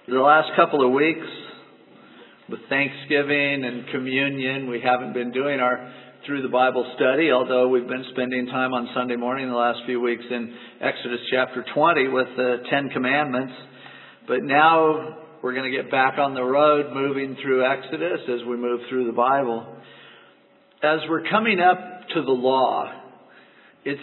The last couple of weeks, with Thanksgiving and communion, we haven't been doing our Through the Bible study, although we've been spending time on Sunday morning the last few weeks in Exodus chapter 20 with the Ten Commandments. But now we're going to get back on the road moving through Exodus as we move through the Bible. As we're coming up to the law, it's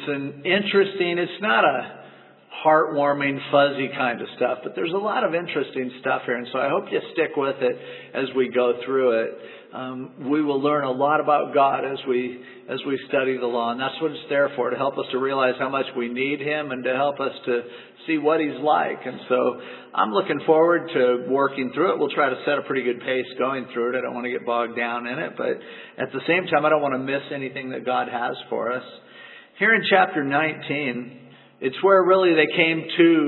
not a heartwarming, fuzzy kind of stuff, but there's a lot of interesting stuff here, and so I hope you stick with it as we go through it. We will learn a lot about God as we study the law, and that's what it's there for, to help us to realize how much we need Him and to help us to see what He's like. And so I'm looking forward to working through it. We'll try to set a pretty good pace going through it. I don't want to get bogged down in it, but at the same time, I don't want to miss anything that God has for us. Here in chapter 19, it's where really they came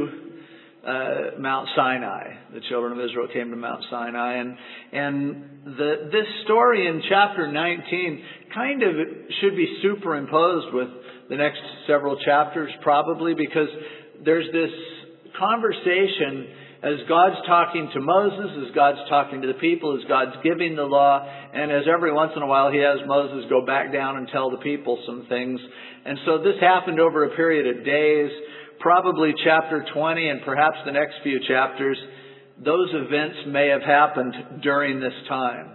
to Mount Sinai. The children of Israel came to Mount Sinai. And this story in chapter 19 kind of should be superimposed with the next several chapters probably, because there's this conversation as God's talking to Moses, as God's talking to the people, as God's giving the law, and as every once in a while He has Moses go back down and tell the people some things. And so this happened over a period of days, probably chapter 20 and perhaps the next few chapters. Those events may have happened during this time.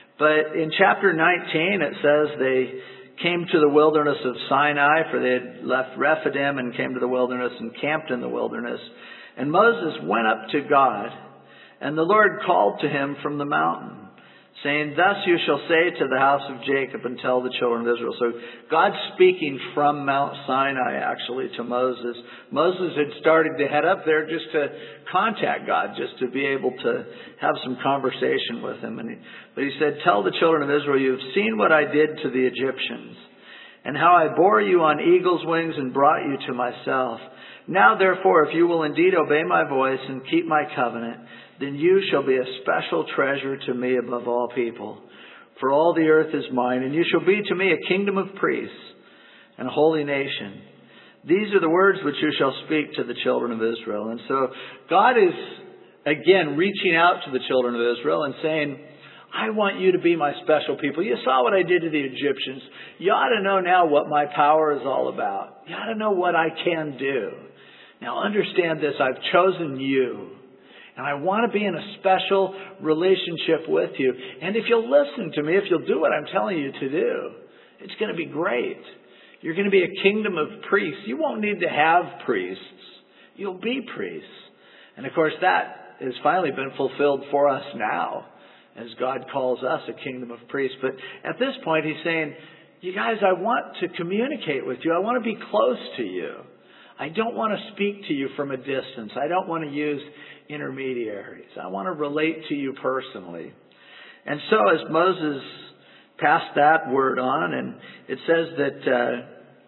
But in chapter 19 it says they came to the wilderness of Sinai, for they had left Rephidim and came to the wilderness and camped in the wilderness. And Moses went up to God, and the Lord called to him from the mountain, saying, "Thus you shall say to the house of Jacob and tell the children of Israel." So God's speaking from Mount Sinai actually to Moses. Moses had started to head up there just to contact God, just to be able to have some conversation with Him. But he said, "Tell the children of Israel, you have seen what I did to the Egyptians, and how I bore you on eagle's wings and brought you to myself. Now, therefore, if you will indeed obey my voice and keep my covenant, then you shall be a special treasure to me above all people. For all the earth is mine, and you shall be to me a kingdom of priests and a holy nation. These are the words which you shall speak to the children of Israel." And so God is, again, reaching out to the children of Israel and saying, I want you to be my special people. You saw what I did to the Egyptians. You ought to know now what my power is all about. You ought to know what I can do. Now understand this, I've chosen you. And I want to be in a special relationship with you. And if you'll listen to me, if you'll do what I'm telling you to do, it's going to be great. You're going to be a kingdom of priests. You won't need to have priests. You'll be priests. And of course that has finally been fulfilled for us now, as God calls us a kingdom of priests. But at this point He's saying, you guys, I want to communicate with you. I want to be close to you. I don't want to speak to you from a distance. I don't want to use intermediaries. I want to relate to you personally. And so as Moses passed that word on, and it says that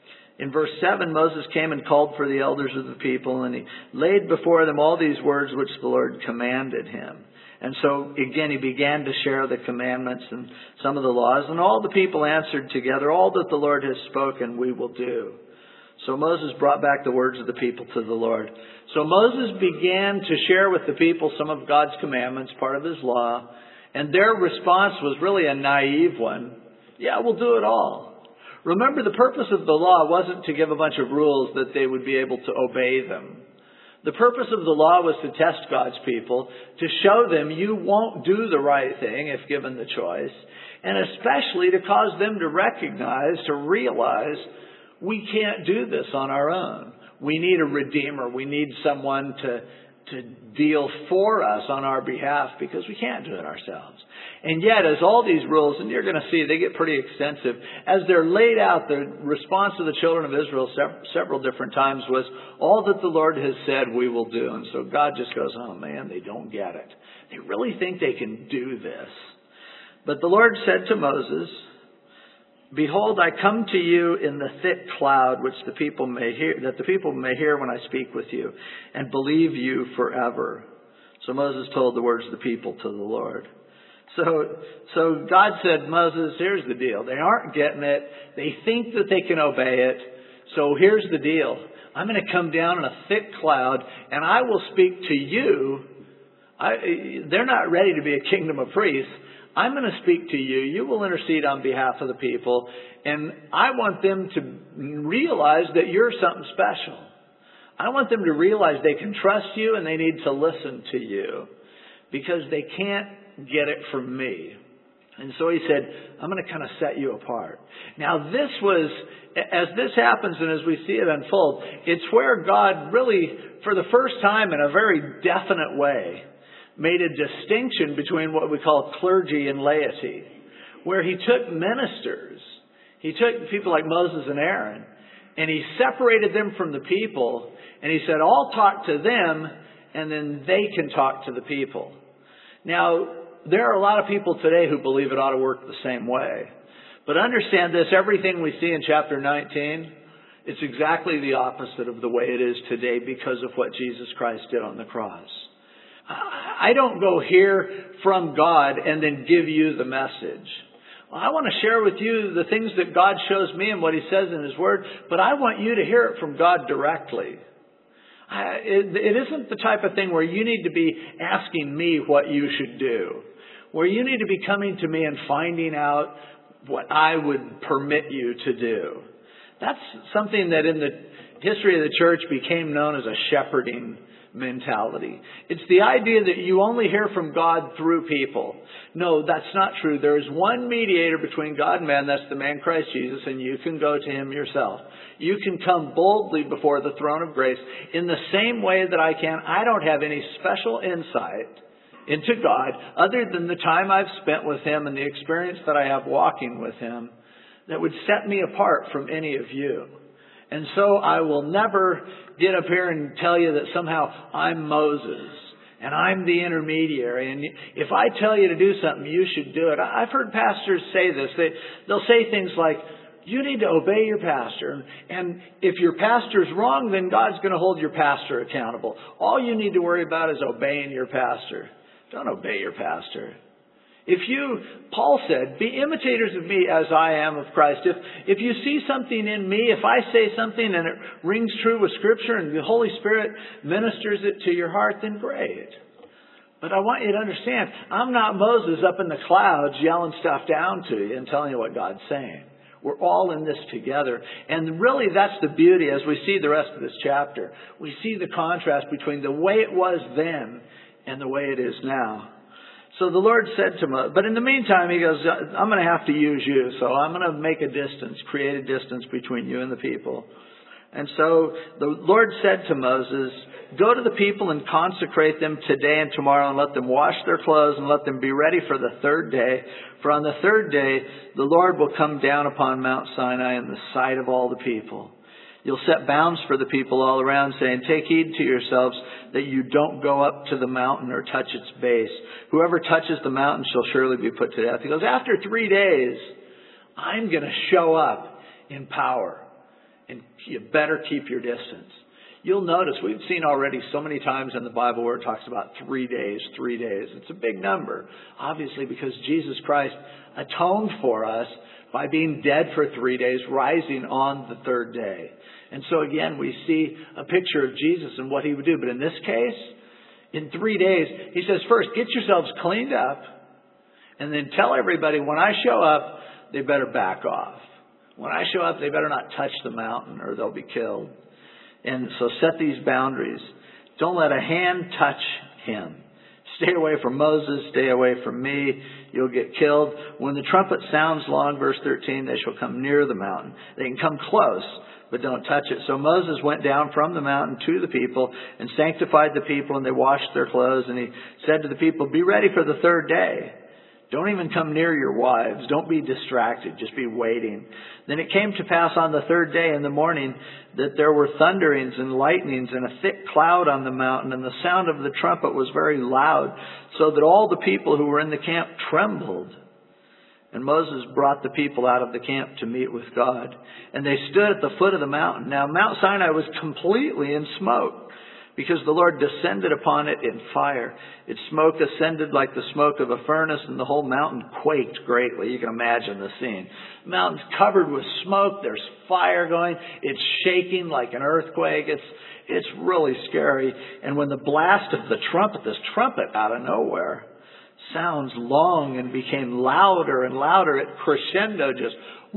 in verse 7, Moses came and called for the elders of the people, and he laid before them all these words which the Lord commanded him. And so again he began to share the commandments and some of the laws, and all the people answered together, "All that the Lord has spoken we will do." So Moses brought back the words of the people to the Lord. So Moses began to share with the people some of God's commandments, part of His law. And their response was really a naive one. Yeah, we'll do it all. Remember, the purpose of the law wasn't to give a bunch of rules that they would be able to obey them. The purpose of the law was to test God's people, to show them you won't do the right thing if given the choice. And especially to cause them to recognize, to realize, we can't do this on our own. We need a redeemer. We need someone to deal for us on our behalf, because we can't do it ourselves. And yet, as all these rules, and you're going to see, they get pretty extensive, as they're laid out, the response of the children of Israel several different times was, all that the Lord has said we will do. And so God just goes, oh man, they don't get it. They really think they can do this. But the Lord said to Moses, "Behold, I come to you in the thick cloud, which the people may hear, that the people may hear when I speak with you, and believe you forever." So Moses told the words of the people to the Lord. So God said, Moses, here's the deal. They aren't getting it. They think that they can obey it. So here's the deal. I'm going to come down in a thick cloud, and I will speak to you They're not ready to be a kingdom of priests. I'm going to speak to you. You will intercede on behalf of the people. And I want them to realize that you're something special. I want them to realize they can trust you and they need to listen to you because they can't get it from me. And so he said, I'm going to kind of set you apart. Now this was, as this happens and as we see it unfold, it's where God really, for the first time in a very definite way, made a distinction between what we call clergy and laity, where he took ministers, he took people like Moses and Aaron, and he separated them from the people, and he said, I'll talk to them, and then they can talk to the people. Now, there are a lot of people today who believe it ought to work the same way. But understand this, everything we see in chapter 19, it's exactly the opposite of the way it is today because of what Jesus Christ did on the cross. I don't go hear from God and then give you the message. I want to share with you the things that God shows me and what He says in His Word, but I want you to hear it from God directly. It isn't the type of thing where you need to be asking me what you should do, where you need to be coming to me and finding out what I would permit you to do. That's something that in the history of the church became known as a shepherding mentality. It's the idea that you only hear from God through people. No, that's not true. There is one mediator between God and man. That's the man Christ Jesus, and you can go to Him yourself. You can come boldly before the throne of grace in the same way that I can. I don't have any special insight into God other than the time I've spent with Him and the experience that I have walking with Him that would set me apart from any of you. And so I will never get up here and tell you that somehow I'm Moses and I'm the intermediary. And if I tell you to do something, you should do it. I've heard pastors say this. They'll say things like, you need to obey your pastor. And if your pastor's wrong, then God's going to hold your pastor accountable. All you need to worry about is obeying your pastor. Don't obey your pastor. Paul said, be imitators of me as I am of Christ. If you see something in me, if I say something and it rings true with Scripture and the Holy Spirit ministers it to your heart, then great. But I want you to understand, I'm not Moses up in the clouds yelling stuff down to you and telling you what God's saying. We're all in this together. And really that's the beauty as we see the rest of this chapter. We see the contrast between the way it was then and the way it is now. So the Lord said to Moses, but in the meantime, He goes, I'm going to have to use you. So I'm going to make a distance, create a distance between you and the people. And so the Lord said to Moses, go to the people and consecrate them today and tomorrow and let them wash their clothes and let them be ready for the third day. For on the third day, the Lord will come down upon Mount Sinai in the sight of all the people. You'll set bounds for the people all around, saying, take heed to yourselves that you don't go up to the mountain or touch its base. Whoever touches the mountain shall surely be put to death. He goes, after 3 days, I'm going to show up in power. And you better keep your distance. You'll notice we've seen already so many times in the Bible where it talks about 3 days, 3 days. It's a big number, obviously, because Jesus Christ atoned for us by being dead for 3 days, rising on the third day. And so again, we see a picture of Jesus and what He would do. But in this case, in 3 days, He says, first, get yourselves cleaned up, and then tell everybody when I show up, they better back off. When I show up, they better not touch the mountain or they'll be killed. And so set these boundaries. Don't let a hand touch him. Stay away from Moses. Stay away from me. You'll get killed. When the trumpet sounds long, verse 13, they shall come near the mountain. They can come close, but don't touch it. So Moses went down from the mountain to the people and sanctified the people, and they washed their clothes. And he said to the people, be ready for the third day. Don't even come near your wives. Don't be distracted. Just be waiting. Then it came to pass on the third day in the morning that there were thunderings and lightnings and a thick cloud on the mountain, and the sound of the trumpet was very loud, so that all the people who were in the camp trembled. And Moses brought the people out of the camp to meet with God. And they stood at the foot of the mountain. Now Mount Sinai was completely in smoke, because the Lord descended upon it in fire. Its smoke ascended like the smoke of a furnace, and the whole mountain quaked greatly. You can imagine the scene. The mountain's covered with smoke. There's fire going. It's shaking like an earthquake. It's really scary. And when the blast of the trumpet, this trumpet out of nowhere, sounds long and became louder and louder, it crescendo, just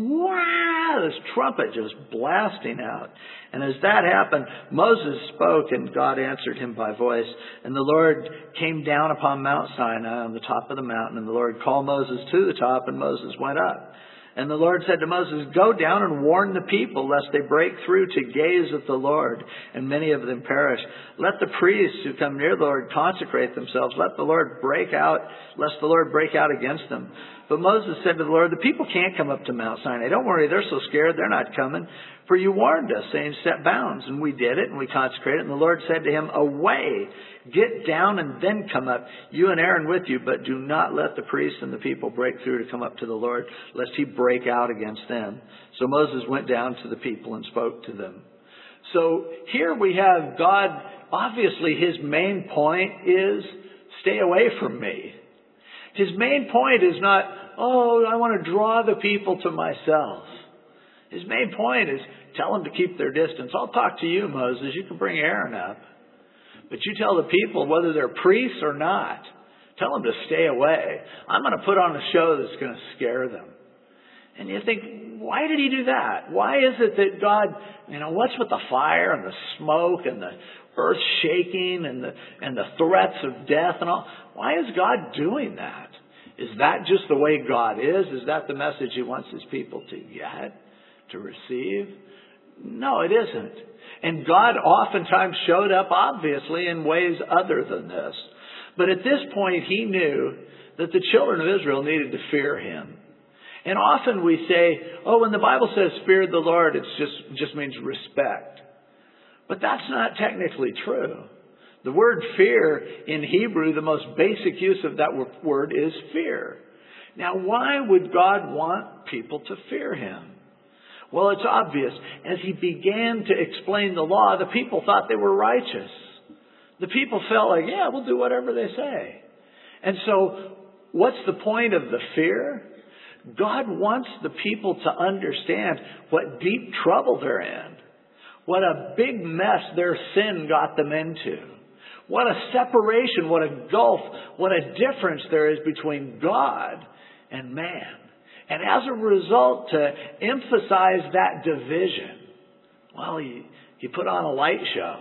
wow, this trumpet just blasting out. And as that happened, Moses spoke, and God answered him by voice. And the Lord came down upon Mount Sinai on the top of the mountain, and the Lord called Moses to the top, and Moses went up. And the Lord said to Moses, go down and warn the people, lest they break through to gaze at the Lord, and many of them perish. Let the priests who come near the Lord consecrate themselves. Lest the Lord break out against them. But Moses said to the Lord, the people can't come up to Mount Sinai. Don't worry, they're so scared, they're not coming. For you warned us, saying, set bounds. And we did it, and we consecrated it. And the Lord said to him, away, get down and then come up, you and Aaron with you. But do not let the priests and the people break through to come up to the Lord, lest he break out against them. So Moses went down to the people and spoke to them. So here we have God, obviously his main point is, stay away from me. His main point is not, oh, I want to draw the people to myself. His main point is, tell them to keep their distance. I'll talk to you, Moses. You can bring Aaron up. But you tell the people, whether they're priests or not, tell them to stay away. I'm going to put on a show that's going to scare them. And you think, why did he do that? Why is it that God, what's with the fire and the smoke and the earth shaking and the threats of death and all? Why is God doing that? Is that just the way God is? Is that the message he wants his people to get, to receive? No, it isn't. And God oftentimes showed up, obviously, in ways other than this. But at this point, he knew that the children of Israel needed to fear him. And often we say, oh, when the Bible says fear the Lord, it just means respect. But that's not technically true. The word fear in Hebrew, the most basic use of that word is fear. Now, why would God want people to fear him? Well, it's obvious. As he began to explain the law, the people thought they were righteous. The people felt like, yeah, we'll do whatever they say. And so, what's the point of the fear? God wants the people to understand what deep trouble they're in. What a big mess their sin got them into. What a separation, what a gulf, what a difference there is between God and man. And as a result, to emphasize that division, well, he put on a light show.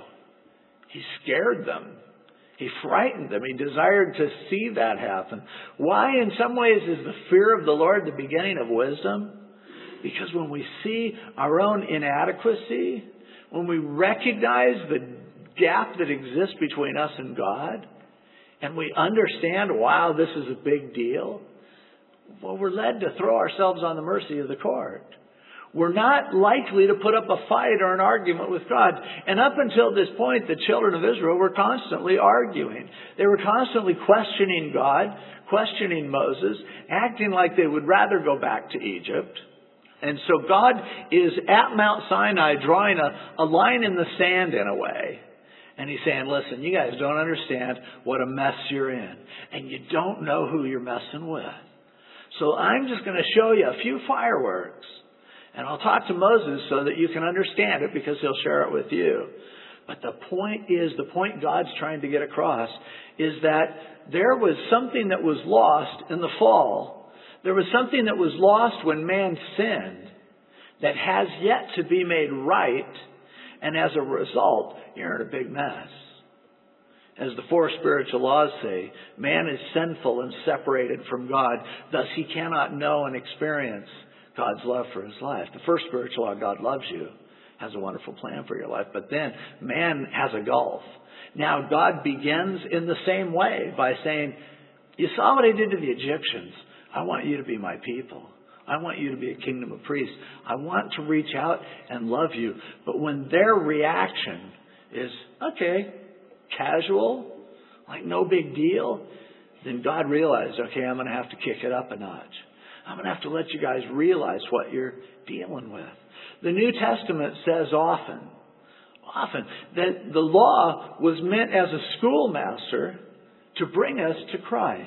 He scared them. He frightened them. He desired to see that happen. Why, in some ways, is the fear of the Lord the beginning of wisdom? Because when we see our own inadequacy, when we recognize the gap that exists between us and God, and we understand, wow, this is a big deal, well, we're led to throw ourselves on the mercy of the court. We're not likely to put up a fight or an argument with God. And up until this point, the children of Israel were constantly arguing. They were constantly questioning God, questioning Moses, acting like they would rather go back to Egypt. And so God is at Mount Sinai drawing a line in the sand in a way. And he's saying, listen, you guys don't understand what a mess you're in. And you don't know who you're messing with. So I'm just going to show you a few fireworks. And I'll talk to Moses so that you can understand it, because he'll share it with you. But the point God's trying to get across is that there was something that was lost in the fall. There was something that was lost when man sinned that has yet to be made right. And as a result, you're in a big mess. As the four spiritual laws say, man is sinful and separated from God. Thus, he cannot know and experience God's love for his life. The first spiritual law, God loves you, has a wonderful plan for your life. But then man has a gulf. Now God begins in the same way by saying, you saw what I did to the Egyptians. I want you to be my people. I want you to be a kingdom of priests. I want to reach out and love you. But when their reaction is, okay, casual, like no big deal, then God realized, okay, I'm going to have to kick it up a notch. I'm going to have to let you guys realize what you're dealing with. The New Testament says often, often, that the law was meant as a schoolmaster to bring us to Christ.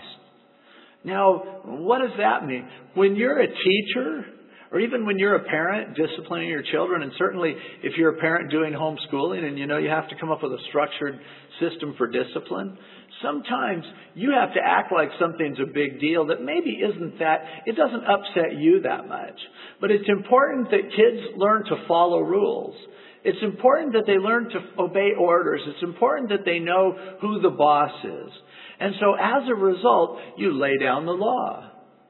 Now, what does that mean? When you're a teacher, or even when you're a parent disciplining your children, and certainly if you're a parent doing homeschooling and you know you have to come up with a structured system for discipline, sometimes you have to act like something's a big deal that maybe isn't that. It doesn't upset you that much. But it's important that kids learn to follow rules. It's important that they learn to obey orders. It's important that they know who the boss is. And so as a result, you lay down the law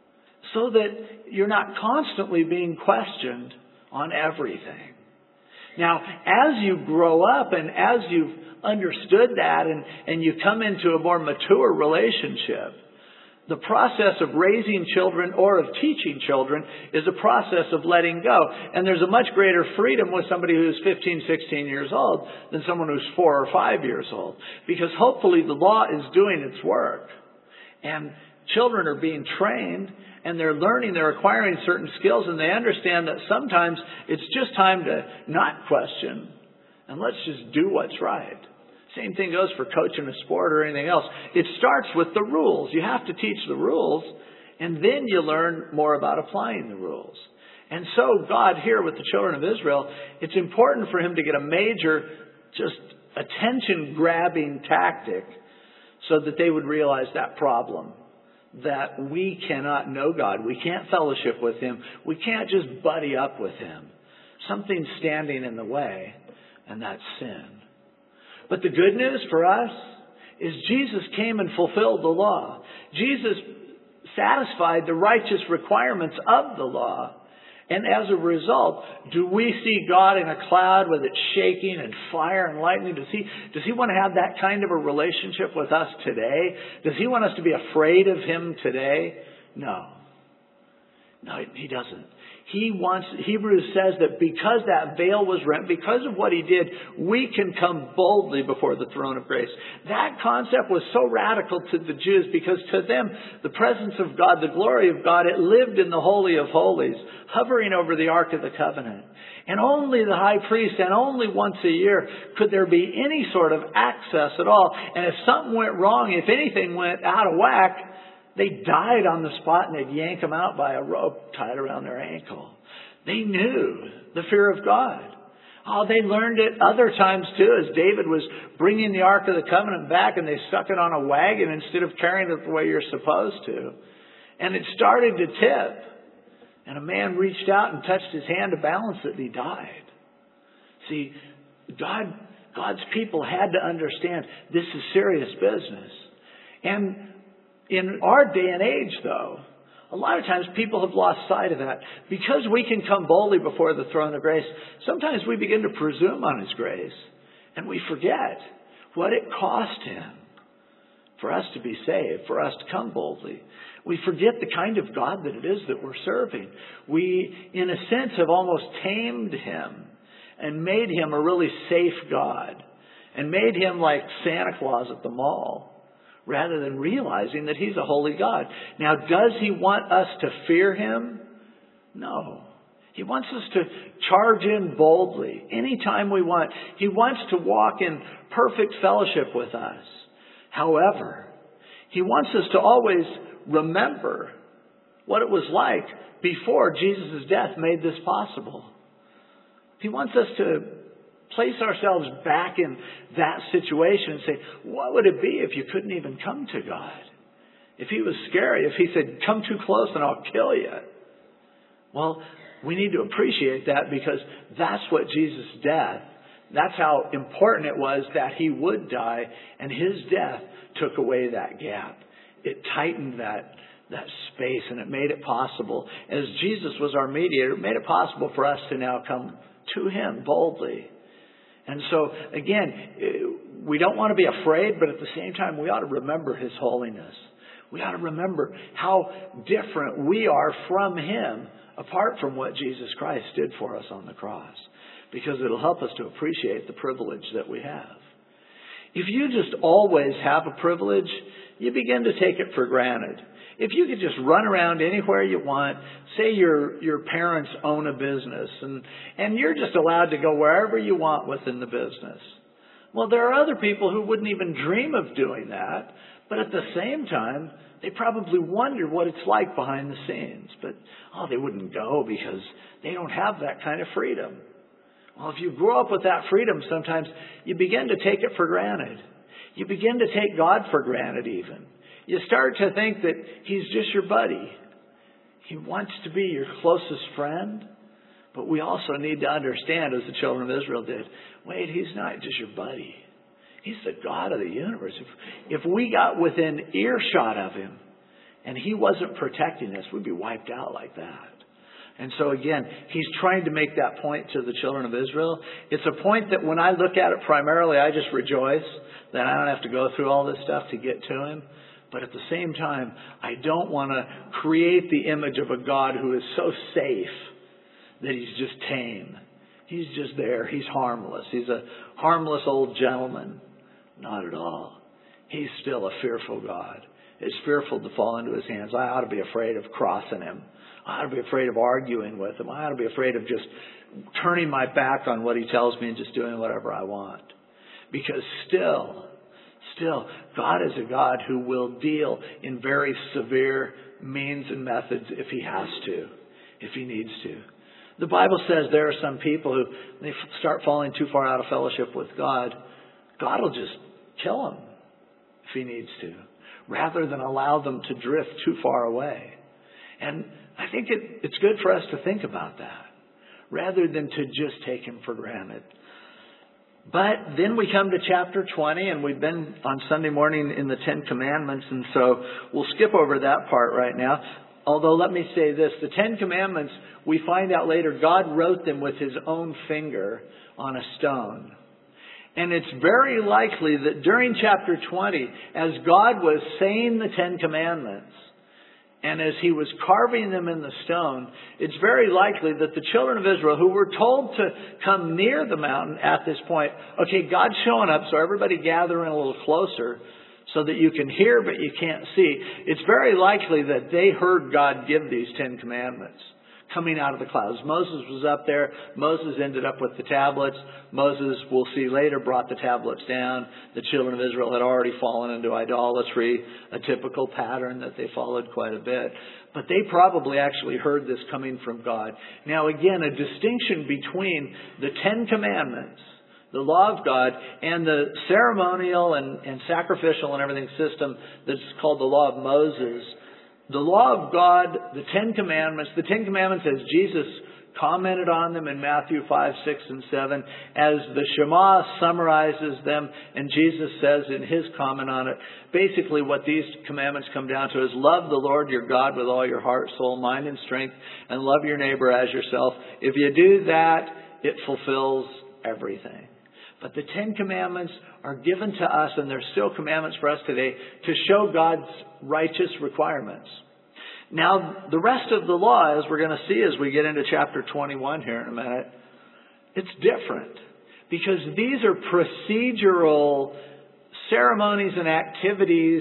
so that you're not constantly being questioned on everything. Now, as you grow up and as you've understood that and you come into a more mature relationship, the process of raising children or of teaching children is a process of letting go. And there's a much greater freedom with somebody who's 15, 16 years old than someone who's 4 or 5 years old. Because hopefully the law is doing its work. And children are being trained and they're learning, they're acquiring certain skills, and they understand that sometimes it's just time to not question and let's just do what's right. Same thing goes for coaching a sport or anything else. It starts with the rules. You have to teach the rules, and then you learn more about applying the rules. And so God here with the children of Israel, it's important for him to get a major, just attention-grabbing tactic so that they would realize that problem. That we cannot know God. We can't fellowship with him. We can't just buddy up with him. Something's standing in the way, and that's sin. But the good news for us is Jesus came and fulfilled the law. Jesus satisfied the righteous requirements of the law. And as a result, do we see God in a cloud with it shaking and fire and lightning? Does he want to have that kind of a relationship with us today? Does he want us to be afraid of him today? No. No, he doesn't. Hebrews says that because that veil was rent, because of what he did, we can come boldly before the throne of grace. That concept was so radical to the Jews because to them, the presence of God, the glory of God, it lived in the Holy of Holies, hovering over the Ark of the Covenant. And only the high priest, and only once a year, could there be any sort of access at all. And if something went wrong, if anything went out of whack, they died on the spot and they'd yank them out by a rope tied around their ankle. They knew the fear of God. Oh, they learned it other times too, as David was bringing the Ark of the Covenant back and they stuck it on a wagon instead of carrying it the way you're supposed to. And it started to tip. And a man reached out and touched his hand to balance it and he died. See, God's people had to understand this is serious business. And in our day and age, though, a lot of times people have lost sight of that. Because we can come boldly before the throne of grace, sometimes we begin to presume on his grace. And we forget what it cost him for us to be saved, for us to come boldly. We forget the kind of God that it is that we're serving. We, in a sense, have almost tamed him and made him a really safe God. And made him like Santa Claus at the mall, rather than realizing that he's a holy God. Now, does he want us to fear him? No. He wants us to charge in boldly anytime we want. He wants to walk in perfect fellowship with us. However, he wants us to always remember what it was like before Jesus' death made this possible. He wants us to place ourselves back in that situation and say, what would it be if you couldn't even come to God? If he was scary, if he said, come too close and I'll kill you. Well, we need to appreciate that because that's what Jesus' death, that's how important it was that he would die, and his death took away that gap. It tightened that space and it made it possible. As Jesus was our mediator, it made it possible for us to now come to him boldly. And so, again, we don't want to be afraid, but at the same time, we ought to remember his holiness. We ought to remember how different we are from him apart from what Jesus Christ did for us on the cross. Because it'll help us to appreciate the privilege that we have. If you just always have a privilege, you begin to take it for granted. If you could just run around anywhere you want, say your parents own a business and you're just allowed to go wherever you want within the business. Well, there are other people who wouldn't even dream of doing that, but at the same time, they probably wonder what it's like behind the scenes. But, they wouldn't go because they don't have that kind of freedom. Well, if you grow up with that freedom, sometimes you begin to take it for granted. You begin to take God for granted even. You start to think that He's just your buddy. He wants to be your closest friend. But we also need to understand, as the children of Israel did, wait, He's not just your buddy. He's the God of the universe. If we got within earshot of Him and He wasn't protecting us, we'd be wiped out like that. And so again, He's trying to make that point to the children of Israel. It's a point that when I look at it primarily, I just rejoice that I don't have to go through all this stuff to get to Him. But at the same time, I don't want to create the image of a God who is so safe that He's just tame. He's just there. He's harmless. He's a harmless old gentleman. Not at all. He's still a fearful God. It's fearful to fall into His hands. I ought to be afraid of crossing Him. I ought to be afraid of arguing with Him. I ought to be afraid of just turning my back on what He tells me and just doing whatever I want. Because still, God is a God who will deal in very severe means and methods if He has to, if He needs to. The Bible says there are some people who, when they start falling too far out of fellowship with God, God will just kill them if He needs to, rather than allow them to drift too far away. And I think it's good for us to think about that, rather than to just take Him for granted. But then we come to chapter 20, and we've been on Sunday morning in the Ten Commandments, and so we'll skip over that part right now. Although let me say this, the Ten Commandments, we find out later, God wrote them with His own finger on a stone. And it's very likely that during chapter 20, as God was saying the Ten Commandments, and as He was carving them in the stone, it's very likely that the children of Israel, who were told to come near the mountain at this point, okay, God's showing up, so everybody gather in a little closer so that you can hear but you can't see. It's very likely that they heard God give these Ten Commandments coming out of the clouds. Moses was up there. Moses ended up with the tablets. Moses, we'll see later, brought the tablets down. The children of Israel had already fallen into idolatry, a typical pattern that they followed quite a bit. But they probably actually heard this coming from God. Now again, a distinction between the Ten Commandments, the law of God, and the ceremonial and sacrificial and everything system that's called the law of Moses. The law of God, the Ten Commandments as Jesus commented on them in Matthew 5, 6, and 7, as the Shema summarizes them, and Jesus says in His comment on it, basically what these commandments come down to is love the Lord your God with all your heart, soul, mind, and strength, and love your neighbor as yourself. If you do that, it fulfills everything. But the Ten Commandments are given to us, and they're still commandments for us today, to show God's righteous requirements. Now, the rest of the law, as we're going to see as we get into chapter 21 here in a minute, it's different. Because these are procedural ceremonies and activities,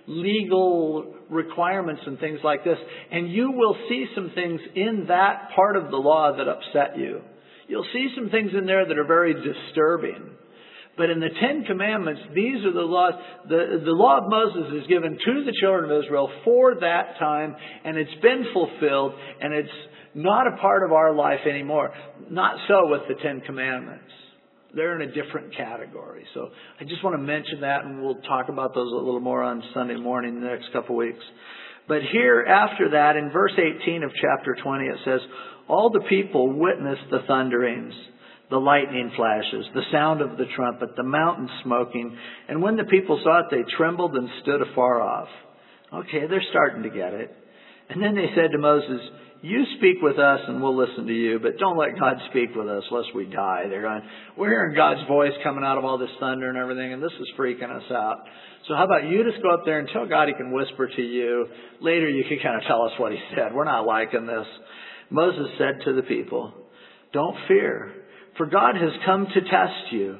legal requirements and things like this. And you will see some things in that part of the law that upset you. You'll see some things in there that are very disturbing. But in the Ten Commandments, these are the laws. The law of Moses is given to the children of Israel for that time, and it's been fulfilled, and it's not a part of our life anymore. Not so with the Ten Commandments. They're in a different category. So I just want to mention that, and we'll talk about those a little more on Sunday morning in the next couple of weeks. But here, after that, in verse 18 of chapter 20, it says, all the people witnessed the thunderings, the lightning flashes, the sound of the trumpet, the mountain smoking. And when the people saw it, they trembled and stood afar off. Okay, they're starting to get it. And then they said to Moses, you speak with us and we'll listen to you, but don't let God speak with us lest we die. We're hearing God's voice coming out of all this thunder and everything, and this is freaking us out. So how about you just go up there and tell God He can whisper to you. Later you can kind of tell us what He said. We're not liking this. Moses said to the people, don't fear, for God has come to test you,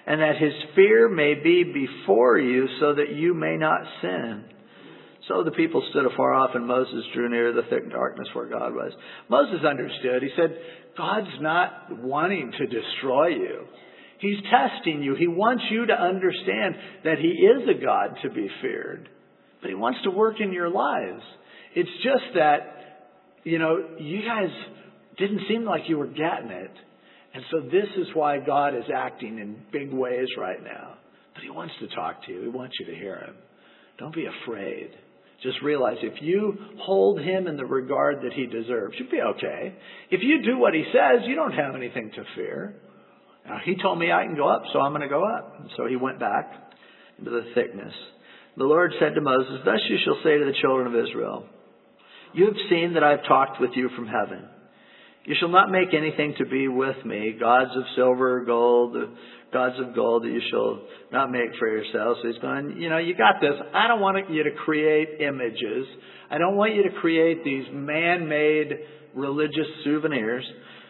and that his fear may be before you, so that you may not sin. So the people stood afar off, and Moses drew near the thick darkness where God was. Moses understood. He said, God's not wanting to destroy you. He's testing you. He wants you to understand that he is a God to be feared. But he wants to work in your lives. It's just that, you guys didn't seem like you were getting it. And so this is why God is acting in big ways right now. But he wants to talk to you. He wants you to hear him. Don't be afraid. Just realize if you hold him in the regard that he deserves, you'll be okay. If you do what he says, you don't have anything to fear. Now, he told me I can go up, so I'm going to go up. And so he went back into the thickness. The Lord said to Moses, thus you shall say to the children of Israel, you have seen that I have talked with you from heaven. You shall not make anything to be with me, gods of silver or gold, gods of gold that you shall not make for yourselves. So he's going, you got this. I don't want you to create images. I don't want you to create these man-made religious souvenirs.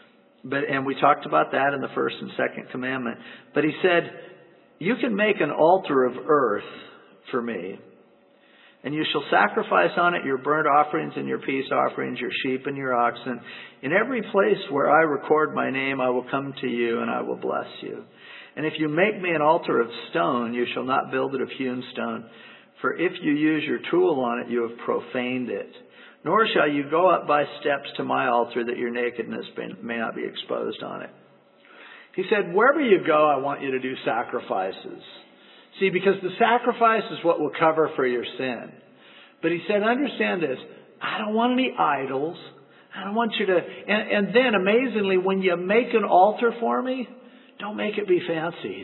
And we talked about that in the first and second commandment. But he said, you can make an altar of earth for me. And you shall sacrifice on it your burnt offerings and your peace offerings, your sheep and your oxen. In every place where I record my name, I will come to you and I will bless you. And if you make me an altar of stone, you shall not build it of hewn stone. For if you use your tool on it, you have profaned it. Nor shall you go up by steps to my altar, that your nakedness may not be exposed on it. He said, wherever you go, I want you to do sacrifices. See, because the sacrifice is what will cover for your sin. But he said, understand this. I don't want any idols. I don't want you to... And then, amazingly, when you make an altar for me, don't make it be fancy, he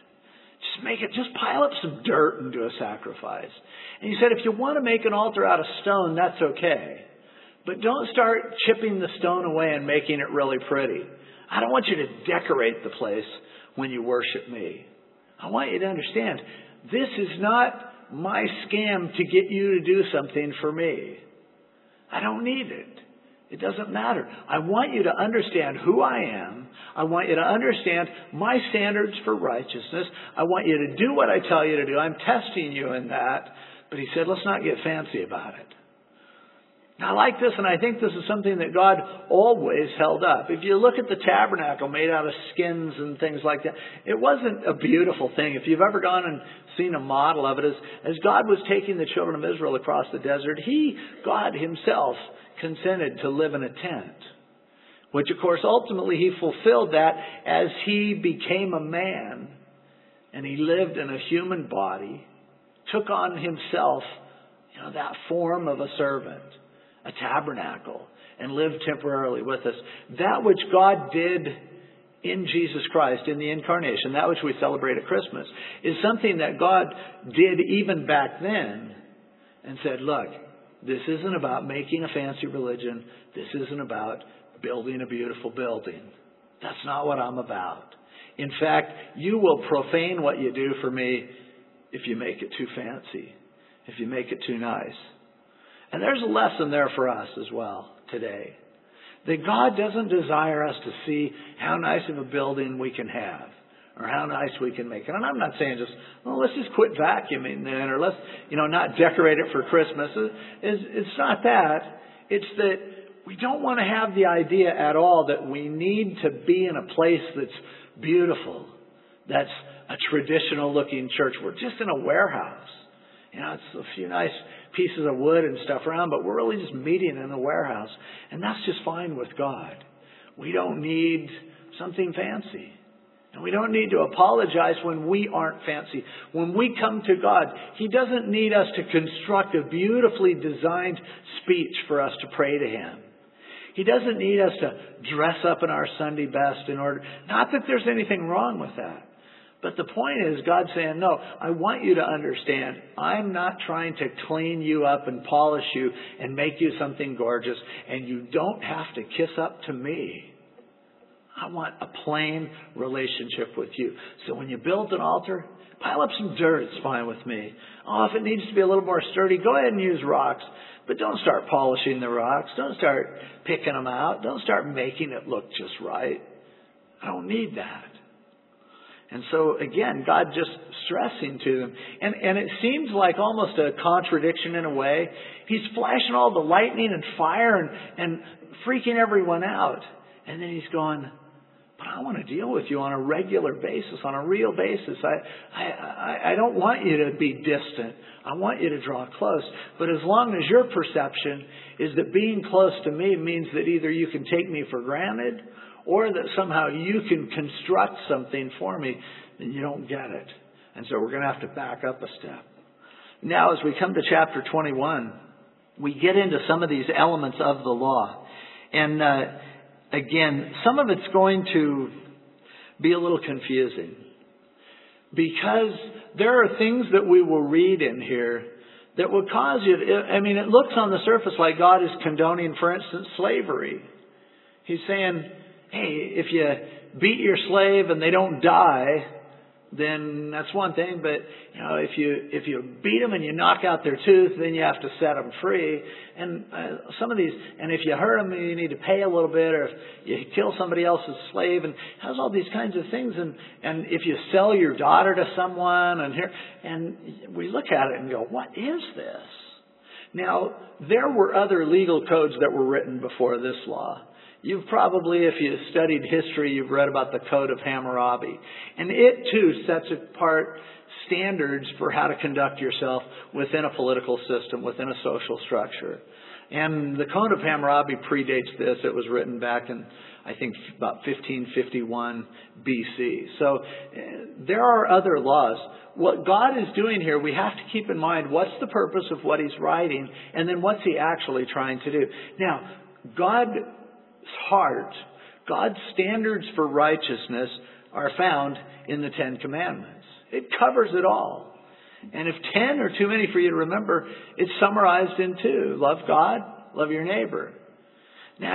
said. Just pile up some dirt and do a sacrifice. And he said, if you want to make an altar out of stone, that's okay. But don't start chipping the stone away and making it really pretty. I don't want you to decorate the place when you worship me. I want you to understand, this is not my scam to get you to do something for me. I don't need it. It doesn't matter. I want you to understand who I am. I want you to understand my standards for righteousness. I want you to do what I tell you to do. I'm testing you in that. But he said, let's not get fancy about it. I like this, and I think this is something that God always held up. If you look at the tabernacle made out of skins and things like that, it wasn't a beautiful thing. If you've ever gone and seen a model of it, as God was taking the children of Israel across the desert, God himself, consented to live in a tent. Which, of course, ultimately he fulfilled that as he became a man and he lived in a human body, took on himself, that form of a servant, a tabernacle, and lived temporarily with us. That which God did in Jesus Christ, in the incarnation, that which we celebrate at Christmas, is something that God did even back then and said, look, this isn't about making a fancy religion. This isn't about building a beautiful building. That's not what I'm about. In fact, you will profane what you do for me if you make it too fancy, if you make it too nice. And there's a lesson there for us as well today. That God doesn't desire us to see how nice of a building we can have or how nice we can make it. And I'm not saying let's just quit vacuuming then, or let's, not decorate it for Christmas. It's not that. It's that we don't want to have the idea at all that we need to be in a place that's beautiful, that's a traditional looking church. We're just in a warehouse. It's a few nice pieces of wood and stuff around, but we're really just meeting in a warehouse. And that's just fine with God. We don't need something fancy. And we don't need to apologize when we aren't fancy. When we come to God, he doesn't need us to construct a beautifully designed speech for us to pray to him. He doesn't need us to dress up in our Sunday best in order. Not that there's anything wrong with that. But the point is, God's saying, no, I want you to understand, I'm not trying to clean you up and polish you and make you something gorgeous, and you don't have to kiss up to me. I want a plain relationship with you. So when you build an altar, pile up some dirt, it's fine with me. Oh, if it needs to be a little more sturdy, go ahead and use rocks. But don't start polishing the rocks. Don't start picking them out. Don't start making it look just right. I don't need that. And so again, God just stressing to them. And it seems like almost a contradiction in a way. He's flashing all the lightning and fire and freaking everyone out. And then he's going, but I want to deal with you on a regular basis, on a real basis. I don't want you to be distant. I want you to draw close. But as long as your perception is that being close to me means that either you can take me for granted or that somehow you can construct something for me, then you don't get it. And so we're going to have to back up a step. Now, as we come to chapter 21, we get into some of these elements of the law. And again, some of it's going to be a little confusing, because there are things that we will read in here that will cause you to, it looks on the surface like God is condoning, for instance, slavery. He's saying, hey, if you beat your slave and they don't die, then that's one thing. But if you beat them and you knock out their tooth, then you have to set them free. And some of these, and if you hurt them, you need to pay a little bit, or if you kill somebody else's slave, and has all these kinds of things. And if you sell your daughter to someone, and we look at it and go, what is this? Now, there were other legal codes that were written before this law. You've probably, if you studied history, you've read about the Code of Hammurabi. And it, too, sets apart standards for how to conduct yourself within a political system, within a social structure. And the Code of Hammurabi predates this. It was written back in, I think, about 1551 BC. So there are other laws. What God is doing here, we have to keep in mind what's the purpose of what He's writing, and then what's He actually trying to do. Now, God's heart, God's standards for righteousness are found in the Ten Commandments. It covers it all. And if 10 are too many for you to remember, it's summarized in 2. Love God, love your neighbor. Now,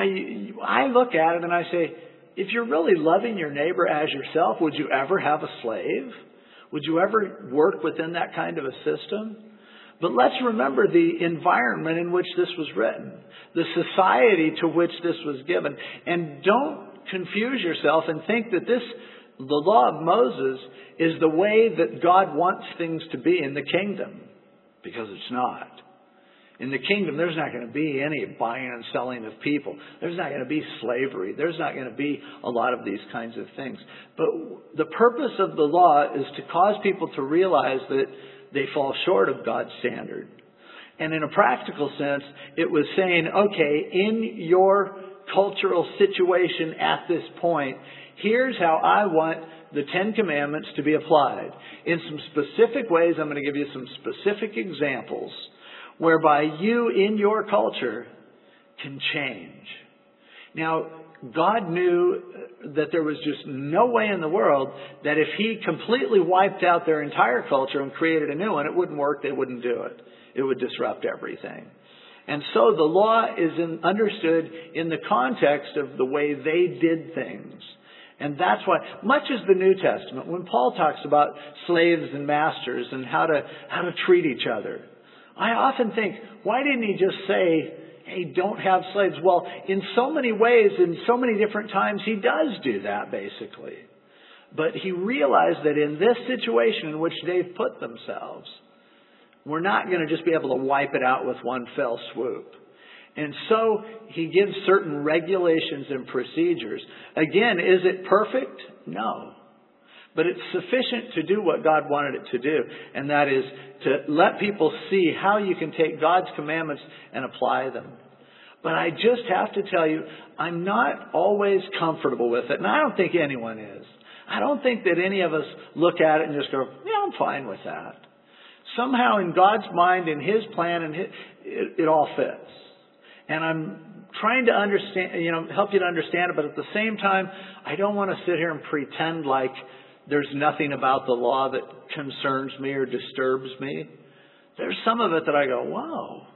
I look at it and I say, if you're really loving your neighbor as yourself, would you ever have a slave? Would you ever work within that kind of a system? But let's remember the environment in which this was written, the society to which this was given. And don't confuse yourself and think that the law of Moses is the way that God wants things to be in the kingdom, because it's not. In the kingdom, there's not going to be any buying and selling of people. There's not going to be slavery. There's not going to be a lot of these kinds of things. But the purpose of the law is to cause people to realize that they fall short of God's standard. And in a practical sense, it was saying, okay, in your cultural situation at this point, here's how I want the Ten Commandments to be applied. In some specific ways, I'm going to give you some specific examples whereby you, in your culture, can change. Now, God knew that there was just no way in the world that if He completely wiped out their entire culture and created a new one, it wouldn't work, they wouldn't do it. It would disrupt everything. And so the law is understood in the context of the way they did things. And that's why, much as the New Testament, when Paul talks about slaves and masters and how to treat each other, I often think, why didn't he just say, hey, don't have slaves? Well, in so many ways, in so many different times, he does do that, basically. But he realized that in this situation in which they've put themselves, we're not going to just be able to wipe it out with one fell swoop. And so he gives certain regulations and procedures. Again, is it perfect? No. But it's sufficient to do what God wanted it to do. And that is to let people see how you can take God's commandments and apply them. But I just have to tell you, I'm not always comfortable with it. And I don't think anyone is. I don't think that any of us look at it and just go, yeah, I'm fine with that. Somehow in God's mind, in His plan, and it all fits. And I'm trying to understand, help you to understand it. But at the same time, I don't want to sit here and pretend like there's nothing about the law that concerns me or disturbs me. There's some of it that I go, wow.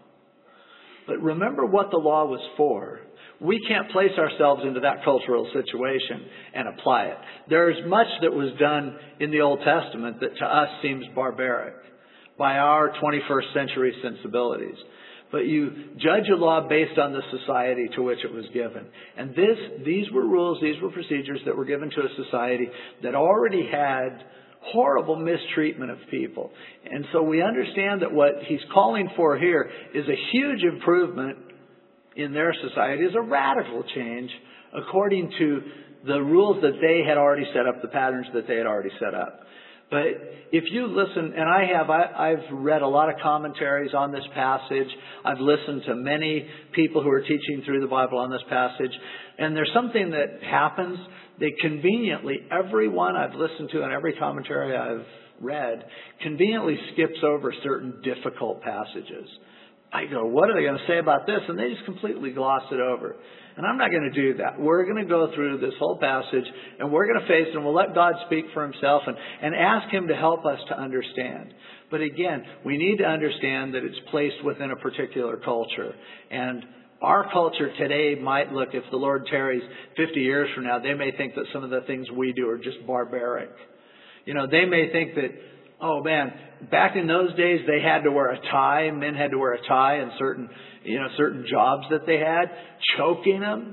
But remember what the law was for. We can't place ourselves into that cultural situation and apply it. There's much that was done in the Old Testament that to us seems barbaric by our 21st century sensibilities. but you judge a law based on the society to which it was given. And these were rules, these were procedures that were given to a society that already had horrible mistreatment of people. And so we understand that what he's calling for here is a huge improvement in their society, is a radical change according to the rules that they had already set up, the patterns that they had already set up. But if you listen, and I've read a lot of commentaries on this passage. I've listened to many people who are teaching through the Bible on this passage. And there's something that happens. They conveniently, everyone I've listened to and every commentary I've read, conveniently skips over certain difficult passages. I go, what are they going to say about this? And they just completely gloss it over. And I'm not going to do that. We're going to go through this whole passage and we're going to face it and we'll let God speak for himself and ask him to help us to understand. But again, we need to understand that it's placed within a particular culture. And our culture today might look, if the Lord tarries 50 years from now, they may think that some of the things we do are just barbaric. You know, they may think that, oh man, back in those days they had to wear a tie. Men had to wear a tie in certain jobs that they had. Choking them,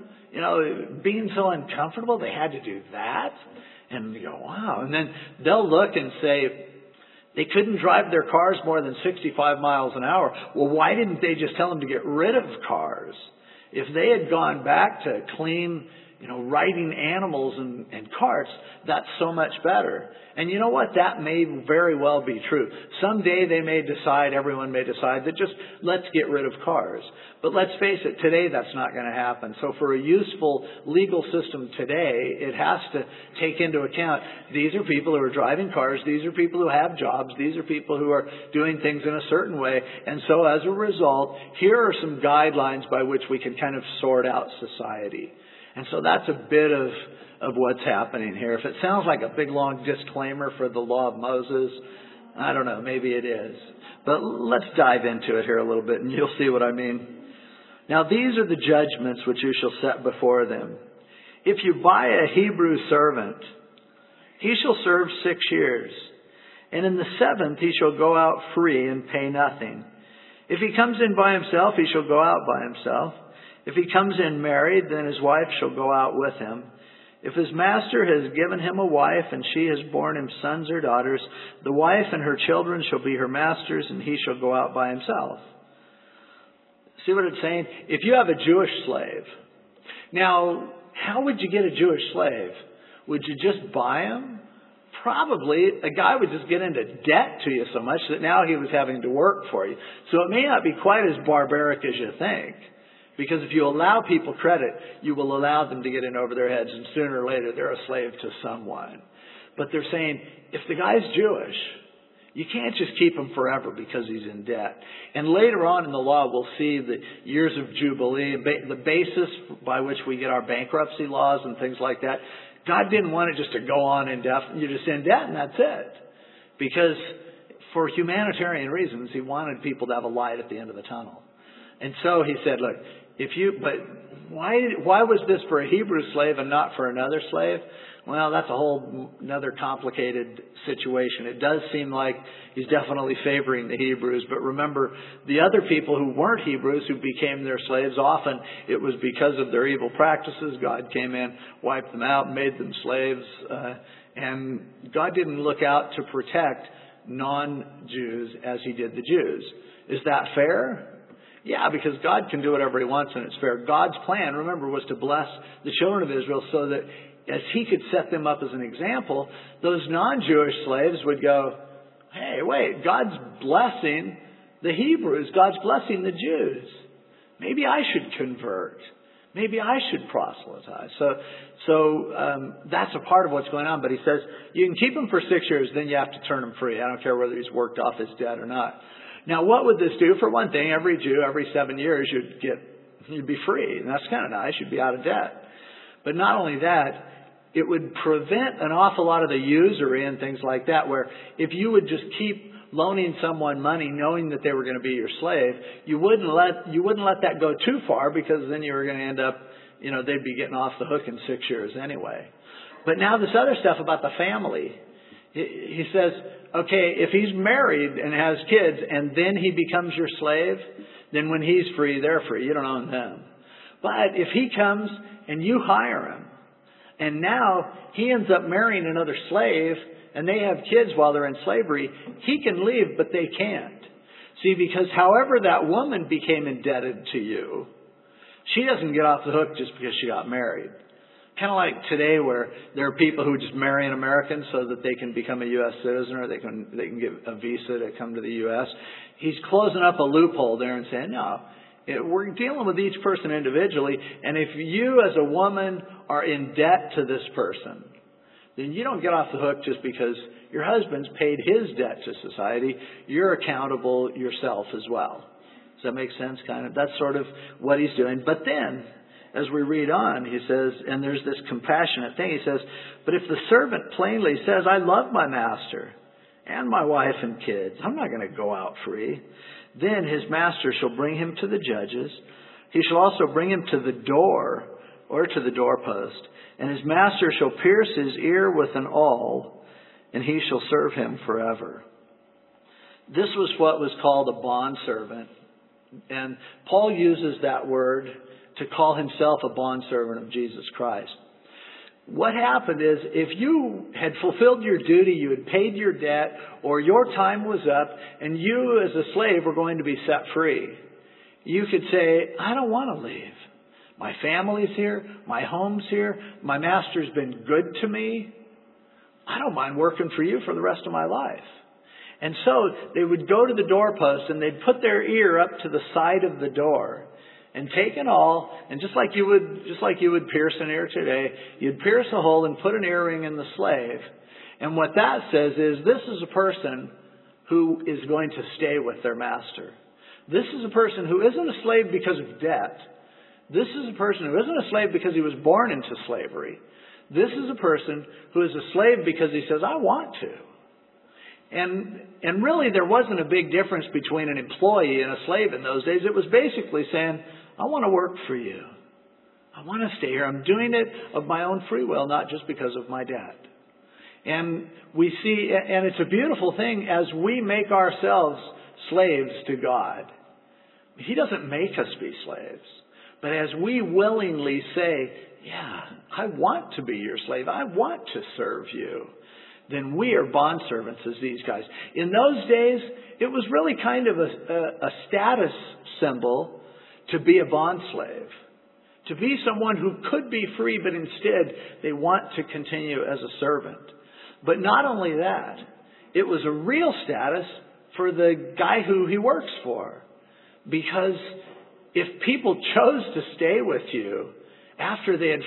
being so uncomfortable, they had to do that. And you go, wow. And then they'll look and say, they couldn't drive their cars more than 65 miles an hour. Well, why didn't they just tell them to get rid of cars? If they had gone back to clean, riding animals and carts, that's so much better. And you know what? That may very well be true. Someday everyone may decide that just let's get rid of cars. But let's face it, today that's not going to happen. So for a useful legal system today, it has to take into account these are people who are driving cars, these are people who have jobs, these are people who are doing things in a certain way. And so as a result, here are some guidelines by which we can kind of sort out society. And so that's a bit of what's happening here. If it sounds like a big long disclaimer for the law of Moses, I don't know, maybe it is. But let's dive into it here a little bit and you'll see what I mean. Now these are the judgments which you shall set before them. If you buy a Hebrew servant, he shall serve 6 years. And in the 7th he shall go out free and pay nothing. If he comes in by himself, he shall go out by himself. If he comes in married, then his wife shall go out with him. If his master has given him a wife, and she has borne him sons or daughters, the wife and her children shall be her master's, and he shall go out by himself. See what it's saying? If you have a Jewish slave, now, how would you get a Jewish slave? Would you just buy him? Probably a guy would just get into debt to you so much that now he was having to work for you. So it may not be quite as barbaric as you think. Because if you allow people credit, you will allow them to get in over their heads, and sooner or later they're a slave to someone. But they're saying, if the guy's Jewish, you can't just keep him forever because he's in debt. And later on in the law, we'll see the years of Jubilee, the basis by which we get our bankruptcy laws and things like that. God didn't want it just to go on indefinitely. You're just in debt and that's it. Because for humanitarian reasons, he wanted people to have a light at the end of the tunnel. And so he said, look, but why was this for a Hebrew slave and not for another slave? Well, that's a whole another complicated situation. It does seem like he's definitely favoring the Hebrews. But remember, the other people who weren't Hebrews who became their slaves, often it was because of their evil practices. God came in, wiped them out, made them slaves. And God didn't look out to protect non-Jews as he did the Jews. Is that fair? Yeah, because God can do whatever he wants and it's fair. God's plan, remember, was to bless the children of Israel so that as he could set them up as an example, those non-Jewish slaves would go, hey, wait, God's blessing the Hebrews. God's blessing the Jews. Maybe I should convert. Maybe I should proselytize. So that's a part of what's going on. But he says, you can keep him for 6 years, then you have to turn him free. I don't care whether he's worked off his debt or not. Now, what would this do? For one thing, every Jew, every 7 years, you'd be free. And that's kind of nice. You'd be out of debt. But not only that, it would prevent an awful lot of the usury and things like that, where if you would just keep loaning someone money knowing that they were going to be your slave, you wouldn't let that go too far, because then you were going to end up, they'd be getting off the hook in 6 years anyway. But now this other stuff about the family. He says, okay, if he's married and has kids and then he becomes your slave, then when he's free, they're free. You don't own them. But if he comes and you hire him, and now he ends up marrying another slave, and they have kids while they're in slavery, he can leave, but they can't. See, because however that woman became indebted to you, she doesn't get off the hook just because she got married. Kind of like today where there are people who just marry an American so that they can become a U.S. citizen or they can get a visa to come to the U.S. He's closing up a loophole there and saying, no, we're dealing with each person individually. And if you as a woman are in debt to this person, then you don't get off the hook just because your husband's paid his debt to society. You're accountable yourself as well. Does that make sense? Kind of. That's sort of what he's doing. But then, as we read on, he says, and there's this compassionate thing. He says, but if the servant plainly says, I love my master and my wife and kids, I'm not going to go out free. Then his master shall bring him to the judges. He shall also bring him to the door or to the doorpost. And his master shall pierce his ear with an awl, and he shall serve him forever. This was what was called a bondservant. And Paul uses that word to call himself a bondservant of Jesus Christ. What happened is if you had fulfilled your duty, you had paid your debt, or your time was up, and you as a slave were going to be set free, you could say, I don't want to leave. My family's here. My home's here. My master's been good to me. I don't mind working for you for the rest of my life. And so they would go to the doorpost and they'd put their ear up to the side of the door and take an awl, and just like you would pierce an ear today, you'd pierce a hole and put an earring in the slave. And what that says is this is a person who is going to stay with their master. This is a person who isn't a slave because of debt. This is a person who isn't a slave because he was born into slavery. This is a person who is a slave because he says, I want to. And really there wasn't a big difference between an employee and a slave in those days. It was basically saying, I want to work for you. I want to stay here. I'm doing it of my own free will, not just because of my debt. And we see, and it's a beautiful thing as we make ourselves slaves to God. He doesn't make us be slaves. But as we willingly say, yeah, I want to be your slave. I want to serve you. Then we are bondservants as these guys. In those days, it was really kind of a status symbol to be a bondslave. To be someone who could be free, but instead they want to continue as a servant. But not only that, it was a real status for the guy who he works for. Because if people chose to stay with you after they had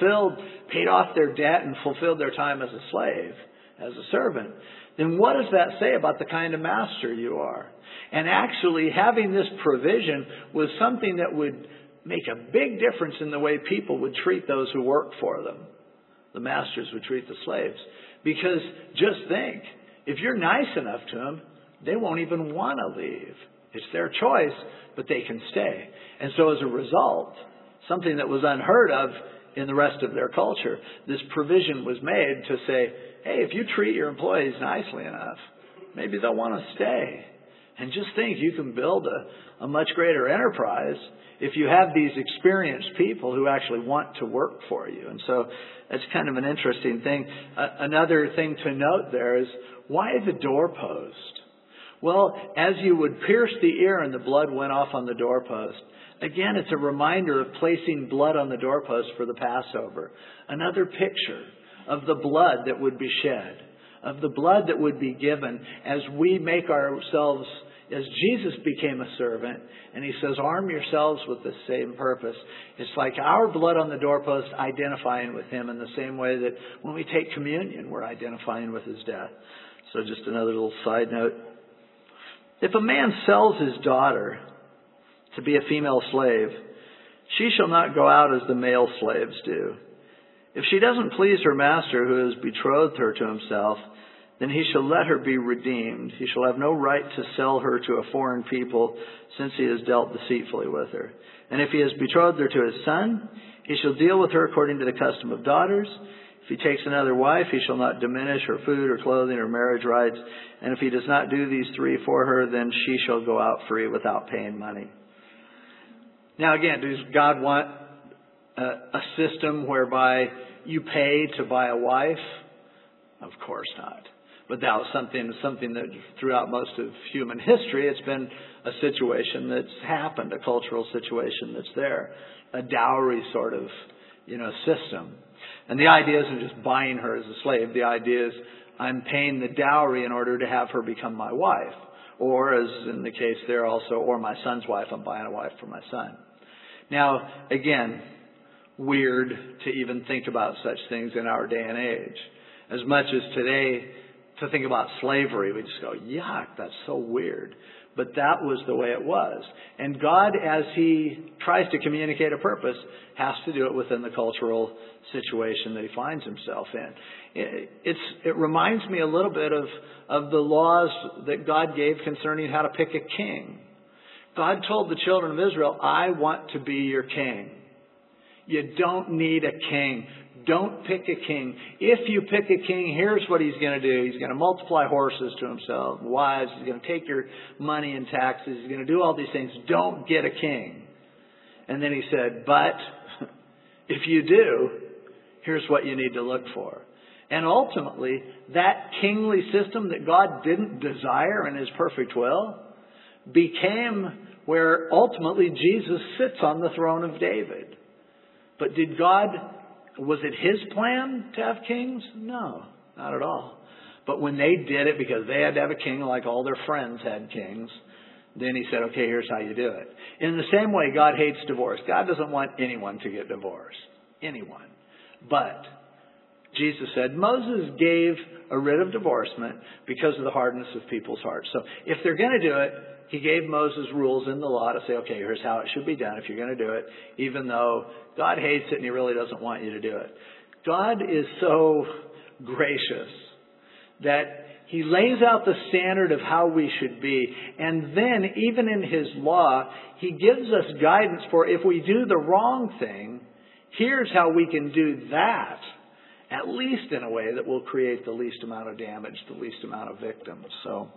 paid off their debt and fulfilled their time as a slave, as a servant, then what does that say about the kind of master you are? And actually having this provision was something that would make a big difference in the way people would treat those who work for them. The masters would treat the slaves. Because just think, if you're nice enough to them, they won't even want to leave. It's their choice, but they can stay. And so as a result, something that was unheard of in the rest of their culture, this provision was made to say, hey, if you treat your employees nicely enough, maybe they'll want to stay. And just think, you can build a much greater enterprise if you have these experienced people who actually want to work for you. And so that's kind of an interesting thing. Another thing to note there is, why the doorpost? Well, as you would pierce the ear and the blood went off on the doorpost, again, it's a reminder of placing blood on the doorpost for the Passover. Another picture of the blood that would be shed, of the blood that would be given as we make ourselves, as Jesus became a servant, and he says, arm yourselves with the same purpose. It's like our blood on the doorpost identifying with him in the same way that when we take communion, we're identifying with his death. So just another little side note. If a man sells his daughter to be a female slave, she shall not go out as the male slaves do. If she doesn't please her master who has betrothed her to himself, then he shall let her be redeemed. He shall have no right to sell her to a foreign people, since he has dealt deceitfully with her. And if he has betrothed her to his son, he shall deal with her according to the custom of daughters. If he takes another wife, he shall not diminish her food or clothing or marriage rights. And if he does not do these three for her, then she shall go out free without paying money. Now again, does God want a system whereby you pay to buy a wife? Of course not. But that was something that throughout most of human history, it's been a situation that's happened, a cultural situation that's there, a dowry sort of, system. And the idea isn't just buying her as a slave. The idea is I'm paying the dowry in order to have her become my wife. Or, as in the case there also, or my son's wife, I'm buying a wife for my son. Now, again, weird to even think about such things in our day and age. As much as today, to think about slavery, we just go, yuck, that's so weird. But that was the way it was. And God, as He tries to communicate a purpose, has to do it within the cultural situation that He finds Himself in. It reminds me a little bit of the laws that God gave concerning how to pick a king. God told the children of Israel, I want to be your king. You don't need a king. Don't pick a king. If you pick a king, here's what he's going to do. He's going to multiply horses to himself, wives. He's going to take your money and taxes. He's going to do all these things. Don't get a king. And then he said, but if you do, here's what you need to look for. And ultimately, that kingly system that God didn't desire in His perfect will became where ultimately Jesus sits on the throne of David. But was it His plan to have kings? No, not at all. But when they did it because they had to have a king like all their friends had kings, then He said, okay, here's how you do it. In the same way, God hates divorce. God doesn't want anyone to get divorced. Anyone. But Jesus said Moses gave a writ of divorcement because of the hardness of people's hearts. So if they're going to do it, He gave Moses rules in the law to say, okay, here's how it should be done if you're going to do it, even though God hates it and He really doesn't want you to do it. God is so gracious that He lays out the standard of how we should be. And then, even in His law, He gives us guidance for if we do the wrong thing, here's how we can do that, at least in a way that will create the least amount of damage, the least amount of victims. So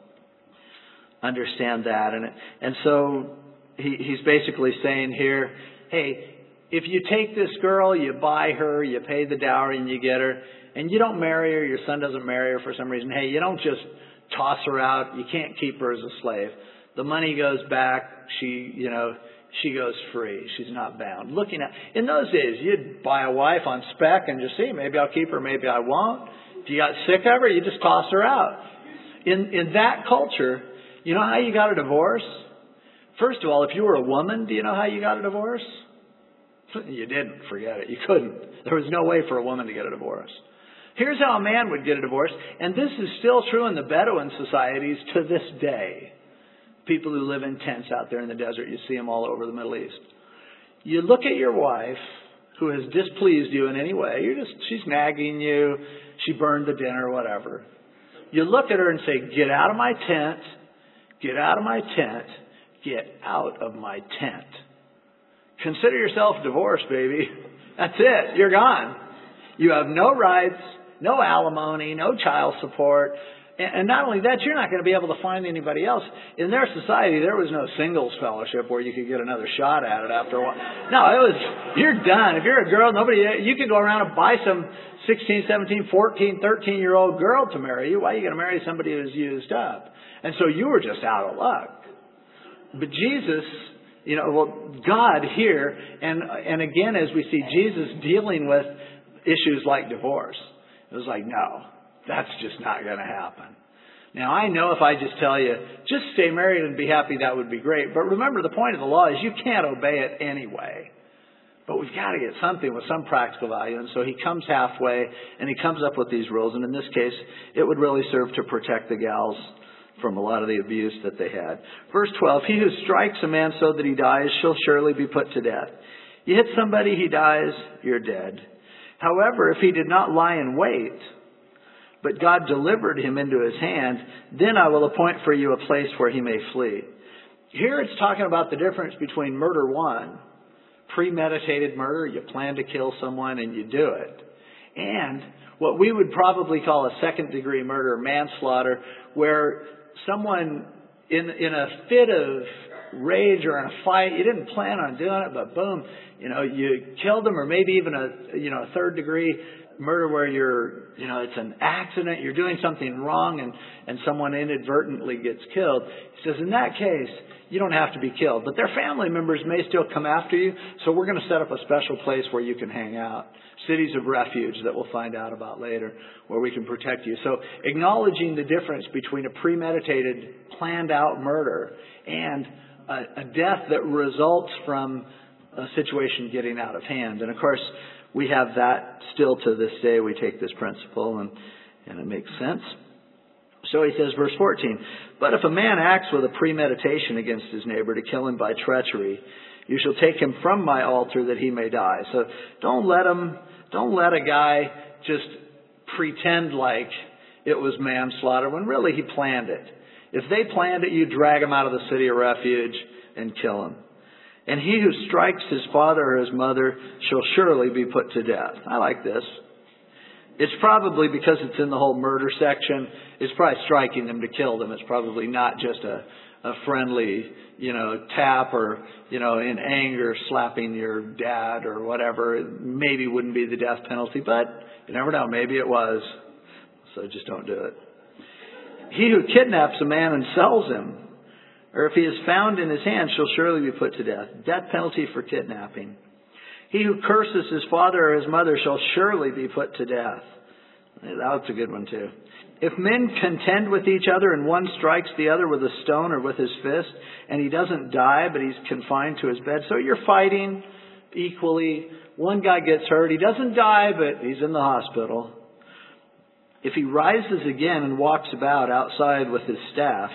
understand that. And so he's basically saying here, hey, if you take this girl, you buy her, you pay the dowry and you get her, and you don't marry her, your son doesn't marry her for some reason, hey, you don't just toss her out, you can't keep her as a slave. The money goes back, she goes free. She's not bound. In those days, you'd buy a wife on spec and just see, maybe I'll keep her, maybe I won't. If you got sick of her, you just toss her out. In that culture, you know how you got a divorce? First of all, if you were a woman, do you know how you got a divorce? You didn't. Forget it. You couldn't. There was no way for a woman to get a divorce. Here's how a man would get a divorce. And this is still true in the Bedouin societies to this day. People who live in tents out there in the desert, you see them all over the Middle East. You look at your wife who has displeased you in any way. She's nagging you. She burned the dinner, whatever. You look at her and say, get out of my tent. Get out of my tent. Get out of my tent. Consider yourself divorced, baby. That's it. You're gone. You have no rights, no alimony, no child support. And not only that, you're not going to be able to find anybody else. In their society, there was no singles fellowship where you could get another shot at it after a while. No, you're done. If you're a girl, you could go around and buy some 16, 17, 14, 13-year-old girl to marry you. Why are you going to marry somebody who's used up? And so you were just out of luck. But Jesus, God here, and again, as we see Jesus dealing with issues like divorce, it was like, no, that's just not going to happen. Now, I know if I just tell you, just stay married and be happy, that would be great. But remember, the point of the law is you can't obey it anyway. But we've got to get something with some practical value. And so He comes halfway and He comes up with these rules. And in this case, it would really serve to protect the gals from a lot of the abuse that they had. Verse 12, he who strikes a man so that he dies shall surely be put to death. You hit somebody, he dies, you're dead. However, if he did not lie in wait, but God delivered him into his hand, then I will appoint for you a place where he may flee. Here it's talking about the difference between murder one, premeditated murder, you plan to kill someone and you do it, and what we would probably call a second-degree murder, manslaughter, where someone in a fit of rage or in a fight. You didn't plan on doing it, but boom, you killed them, or maybe even a third degree murder where it's an accident, you're doing something wrong and someone inadvertently gets killed. He says, in that case, you don't have to be killed, but their family members may still come after you, so we're going to set up a special place where you can hang out. Cities of refuge that we'll find out about later, where we can protect you. So acknowledging the difference between a premeditated, planned out murder and a death that results from a situation getting out of hand. And of course, we have that still to this day. We take this principle and it makes sense. So he says, verse 14, but if a man acts with a premeditation against his neighbor to kill him by treachery, you shall take him from my altar that he may die. So don't let a guy just pretend like it was manslaughter when really he planned it. If they planned it, you drag him out of the city of refuge and kill him. And he who strikes his father or his mother shall surely be put to death. I like this. It's probably because it's in the whole murder section. It's probably striking them to kill them. It's probably not just a friendly, tap or, in anger slapping your dad or whatever. It maybe wouldn't be the death penalty, but you never know. Maybe it was. So just don't do it. He who kidnaps a man and sells him, or if he is found in his hand, shall surely be put to death. Death penalty for kidnapping. He who curses his father or his mother shall surely be put to death. That's a good one too. If men contend with each other and one strikes the other with a stone or with his fist, and he doesn't die, but he's confined to his bed. So you're fighting equally. One guy gets hurt. He doesn't die, but he's in the hospital. If he rises again and walks about outside with his staff,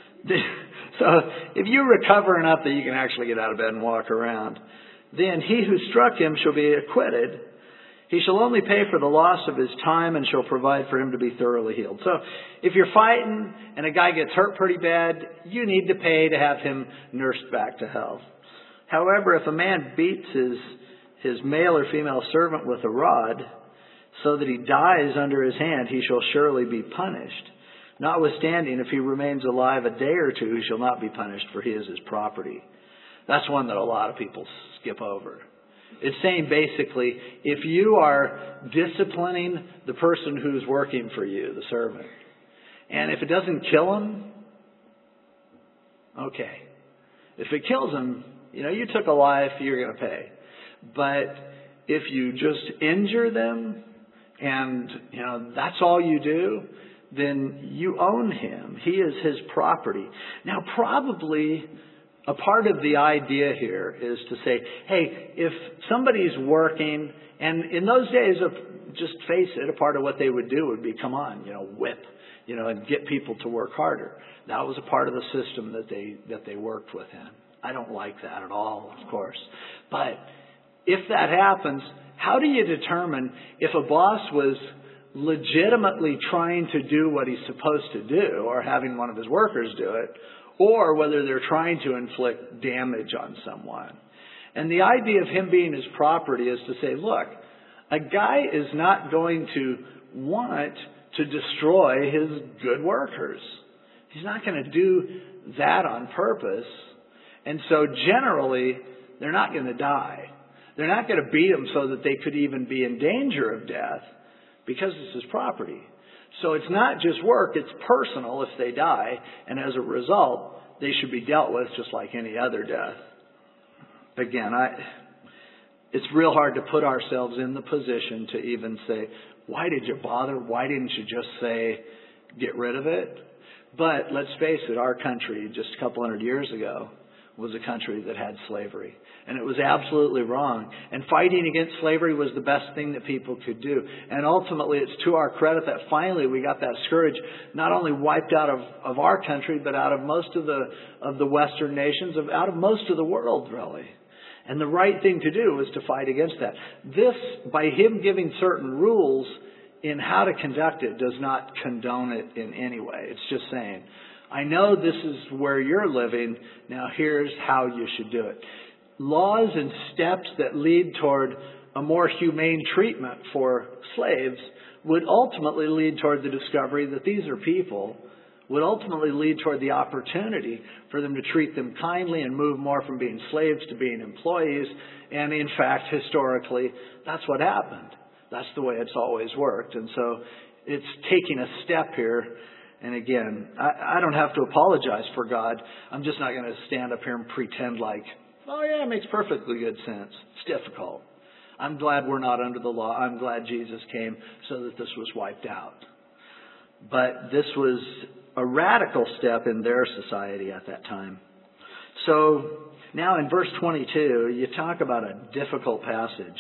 so if you recover enough that you can actually get out of bed and walk around, then he who struck him shall be acquitted. He shall only pay for the loss of his time and shall provide for him to be thoroughly healed. So if you're fighting and a guy gets hurt pretty bad, you need to pay to have him nursed back to health. However, if a man beats his male or female servant with a rod so that he dies under his hand, he shall surely be punished. Notwithstanding, if he remains alive a day or two, he shall not be punished, for he is his property. That's one that a lot of people skip over. It's saying basically, if you are disciplining the person who's working for you, the servant, and if it doesn't kill him, okay. If it kills him, you took a life, you're going to pay. But if you just injure them and, that's all you do, then you own him. He is his property. Now, probably a part of the idea here is to say, hey, if somebody's working, and in those days, just face it, a part of what they would do would be, come on, whip, and get people to work harder. That was a part of the system that they worked within. I don't like that at all, of course. But if that happens, how do you determine if a boss was legitimately trying to do what he's supposed to do, or having one of his workers do it, or whether they're trying to inflict damage on someone? And the idea of him being his property is to say, look, a guy is not going to want to destroy his good workers. He's not going to do that on purpose. And so generally, they're not going to die. They're not going to beat him so that they could even be in danger of death, because it's his property. So it's not just work, it's personal if they die, and as a result, they should be dealt with just like any other death. Again, it's real hard to put ourselves in the position to even say, why did you bother? Why didn't you just say, get rid of it? But let's face it, our country just a couple hundred years ago was a country that had slavery. And it was absolutely wrong. And fighting against slavery was the best thing that people could do. And ultimately, it's to our credit that finally we got that scourge not only wiped out of our country, but out of most of the Western nations, out of most of the world, really. And the right thing to do was to fight against that. This, by him giving certain rules in how to conduct it, does not condone it in any way. It's just saying, I know this is where you're living. Now here's how you should do it. Laws and steps that lead toward a more humane treatment for slaves would ultimately lead toward the discovery that these are people would ultimately lead toward the opportunity for them to treat them kindly and move more from being slaves to being employees. And in fact, historically, that's what happened. That's the way it's always worked. And so it's taking a step here. And again, I don't have to apologize for God. I'm just not going to stand up here and pretend like, oh yeah, it makes perfectly good sense. It's difficult. I'm glad we're not under the law. I'm glad Jesus came so that this was wiped out. But this was a radical step in their society at that time. So now in verse 22, you talk about a difficult passage.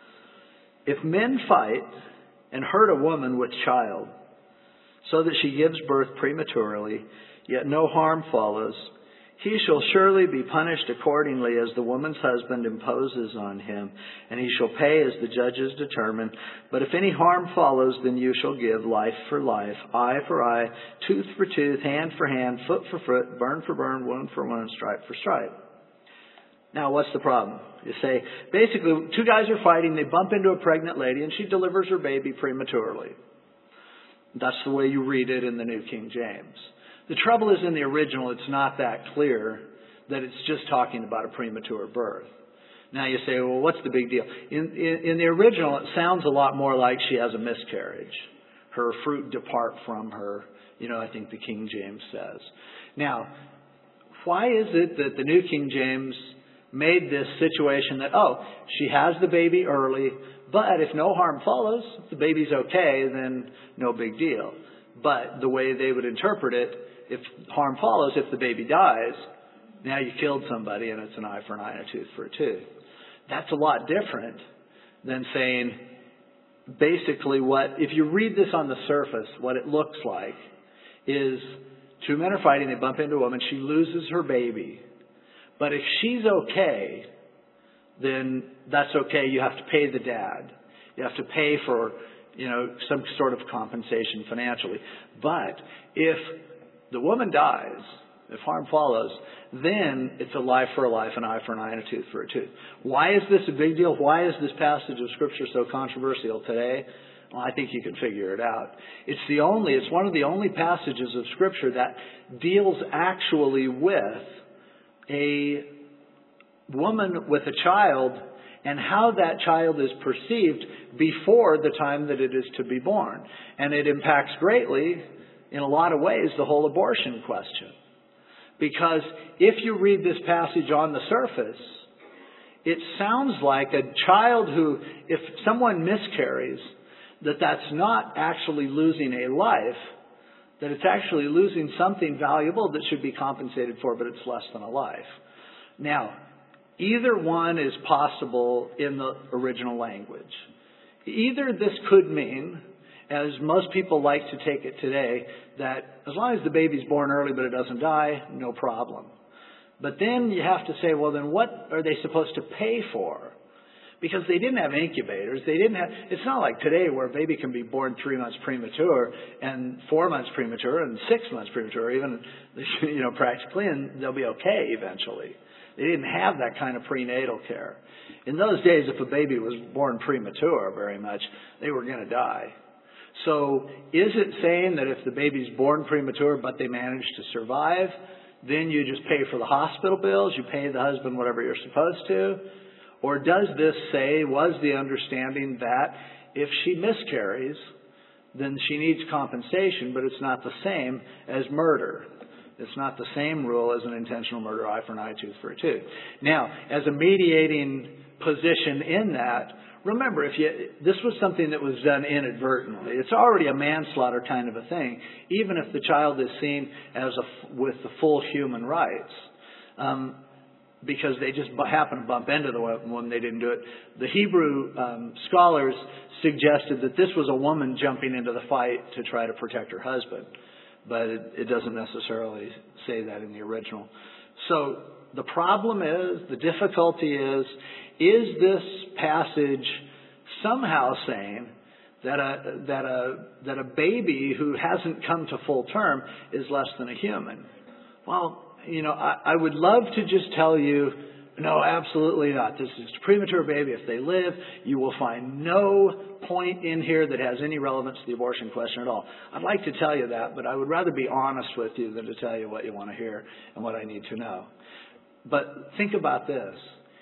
If men fight and hurt a woman with child, so that she gives birth prematurely, yet no harm follows, he shall surely be punished accordingly as the woman's husband imposes on him, and he shall pay as the judges determine. But if any harm follows, then you shall give life for life, eye for eye, tooth for tooth, hand for hand, foot for foot, burn for burn, wound for wound, stripe for stripe. Now, what's the problem? You say, basically, two guys are fighting, they bump into a pregnant lady, and she delivers her baby prematurely. That's the way you read it in the New King James. The trouble is in the original, it's not that clear that it's just talking about a premature birth. Now you say, well, what's the big deal? In the original, it sounds a lot more like she has a miscarriage. Her fruit depart from her, I think the King James says. Now, why is it that the New King James made this situation that, she has the baby early, but if no harm follows, if the baby's okay, then no big deal. But the way they would interpret it, if harm follows, if the baby dies, now you killed somebody and it's an eye for an eye and a tooth for a tooth. That's a lot different than saying, basically if you read this on the surface, what it looks like is two men are fighting, they bump into a woman, she loses her baby. But if she's okay, then that's okay. You have to pay the dad. You have to pay for, some sort of compensation financially. But if the woman dies, if harm follows, then it's a life for a life, an eye for an eye, and a tooth for a tooth. Why is this a big deal? Why is this passage of Scripture so controversial today? Well, I think you can figure it out. It's one of the only passages of Scripture that deals actually with a woman with a child and how that child is perceived before the time that it is to be born. And it impacts greatly, in a lot of ways, the whole abortion question. Because if you read this passage on the surface, it sounds like a child who, if someone miscarries, that's not actually losing a life, that it's actually losing something valuable that should be compensated for, but it's less than a life. Now, either one is possible in the original language. Either this could mean, as most people like to take it today, that as long as the baby's born early but it doesn't die, no problem. But then you have to say, well, then what are they supposed to pay for? Because they didn't have incubators. It's not like today where a baby can be born 3 months premature and 4 months premature and 6 months premature, even, practically, and they'll be okay eventually. They didn't have that kind of prenatal care. In those days, if a baby was born premature very much, they were going to die. So is it saying that if the baby's born premature but they manage to survive, then you just pay for the hospital bills, you pay the husband whatever you're supposed to? Or does this say, was the understanding that if she miscarries, then she needs compensation, but it's not the same as murder? It's not the same rule as an intentional murder, eye for an eye, tooth for a tooth. Now, as a mediating position in that, remember, this was something that was done inadvertently. It's already a manslaughter kind of a thing, even if the child is seen as with the full human rights. Because they just happen to bump into the woman, they didn't do it. The Hebrew scholars suggested that this was a woman jumping into the fight to try to protect her husband. But it doesn't necessarily say that in the original. So the problem is, the difficulty is this passage somehow saying that a baby who hasn't come to full term is less than a human? Well, I would love to just tell you No, absolutely not. This is a premature baby. If they live, you will find no point in here that has any relevance to the abortion question at all. I'd like to tell you that, but I would rather be honest with you than to tell you what you want to hear and what I need to know. But think about this.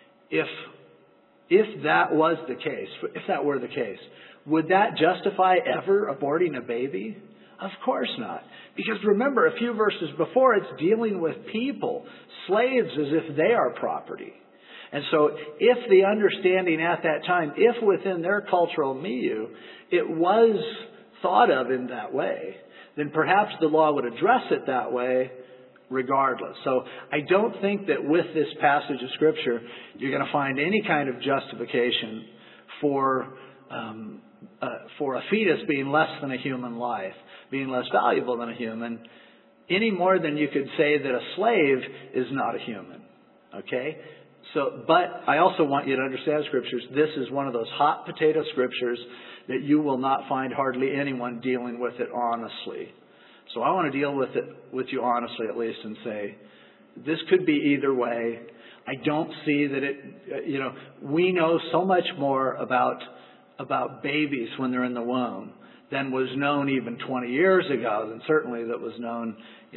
If that was the case, if that were the case, would that justify ever aborting a baby? Of course not. Because remember, a few verses before, it's dealing with people, slaves as if they are property. And so if the understanding at that time, if within their cultural milieu, it was thought of in that way, then perhaps the law would address it that way regardless. So I don't think that with this passage of Scripture, you're going to find any kind of justification for a fetus being less than a human life, being less valuable than a human, any more than you could say that a slave is not a human. Okay? So, but I also want you to understand Scriptures. This is one of those hot potato Scriptures that you will not find hardly anyone dealing with it honestly. So I want to deal with it with you honestly at least and say, this could be either way. I don't see that we know so much more about babies when they're in the womb than was known even 20 years ago, than certainly that was known,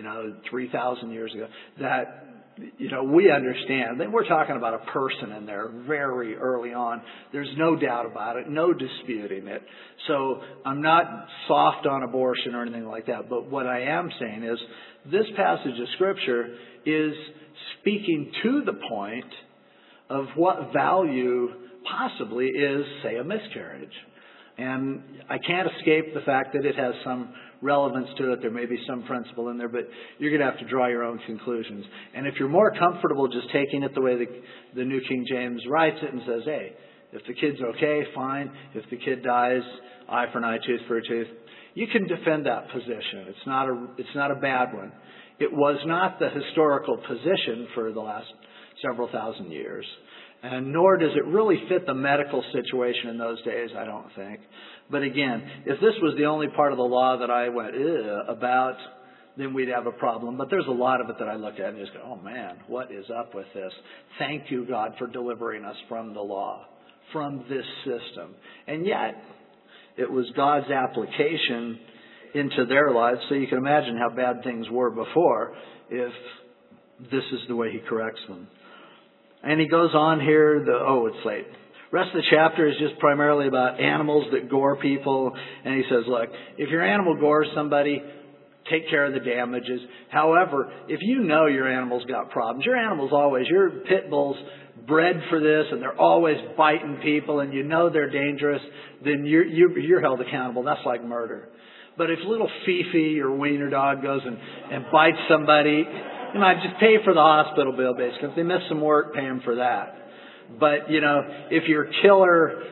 3,000 years ago. That, we understand that we're talking about a person in there very early on. There's no doubt about it, no disputing it. So I'm not soft on abortion or anything like that. But what I am saying is this passage of Scripture is speaking to the point of what value possibly is, say, a miscarriage. And I can't escape the fact that it has some relevance to it. There may be some principle in there, but you're going to have to draw your own conclusions. And if you're more comfortable just taking it the way the New King James writes it and says, hey, if the kid's okay, fine. If the kid dies, eye for an eye, tooth for a tooth, you can defend that position. It's not a bad one. It was not the historical position for the last several thousand years. And nor does it really fit the medical situation in those days, I don't think. But again, if this was the only part of the law that I went about, then we'd have a problem. But there's a lot of it that I look at and just go, oh man, what is up with this? Thank you, God, for delivering us from the law, from this system. And yet, it was God's application into their lives, so you can imagine how bad things were before if this is the way He corrects them. And he goes on here, it's late. Rest of the chapter is just primarily about animals that gore people. And he says, look, if your animal gores somebody, take care of the damages. However, if you know your animal's got problems, your pit bull's bred for this and they're always biting people and you know they're dangerous, then you're held accountable. That's like murder. But if little Fifi, your wiener dog, goes and bites somebody, just pay for the hospital bill, basically. If they miss some work, pay them for that. But, if your killer,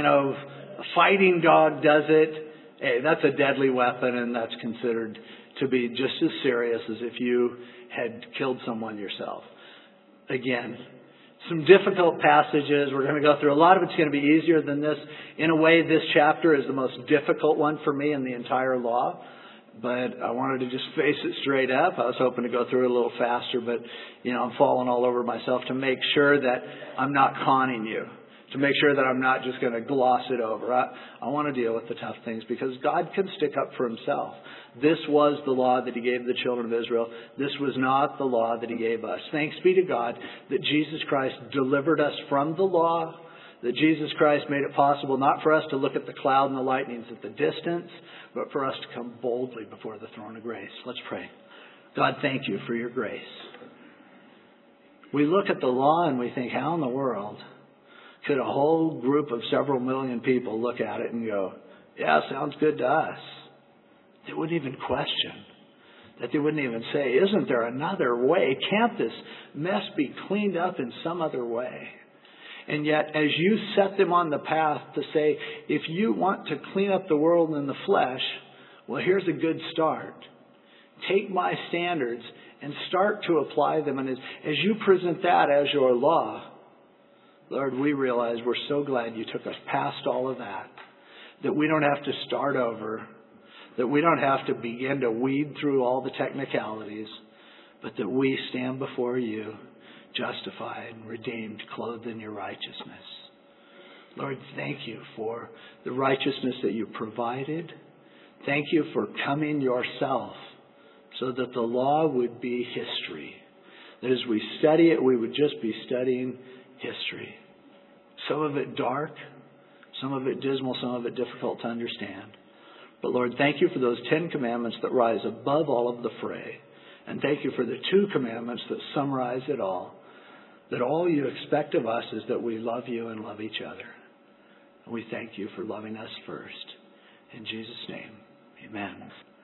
fighting dog does it, hey, that's a deadly weapon and that's considered to be just as serious as if you had killed someone yourself. Again, some difficult passages. We're going to go through. A lot of it's going to be easier than this. In a way, this chapter is the most difficult one for me in the entire law. But I wanted to just face it straight up. I was hoping to go through it a little faster, but, I'm falling all over myself to make sure that I'm not conning you, to make sure that I'm not just going to gloss it over. I want to deal with the tough things because God can stick up for Himself. This was the law that He gave the children of Israel. This was not the law that He gave us. Thanks be to God that Jesus Christ delivered us from the law, that Jesus Christ made it possible not for us to look at the cloud and the lightnings at the distance, but for us to come boldly before the throne of grace. Let's pray. God, thank You for Your grace. We look at the law and we think, how in the world could a whole group of several million people look at it and go, yeah, sounds good to us? They wouldn't even question. That they wouldn't even say, isn't there another way? Can't this mess be cleaned up in some other way? And yet, as You set them on the path to say, if you want to clean up the world in the flesh, well, here's a good start. Take My standards and start to apply them. And as You present that as Your law, Lord, we realize we're so glad You took us past all of that we don't have to start over, that we don't have to begin to weed through all the technicalities, but that we stand before You justified, redeemed, clothed in your righteousness. Lord, thank you for the righteousness that you provided. Thank you for coming yourself so that the law would be history. That as we study it, we would just be studying history. Some of it dark, some of it dismal, some of it difficult to understand. But Lord, thank you for those 10 commandments that rise above all of the fray. And thank you for the 2 commandments that summarize it all. That all you expect of us is that we love you and love each other. And we thank you for loving us first. In Jesus' name, amen.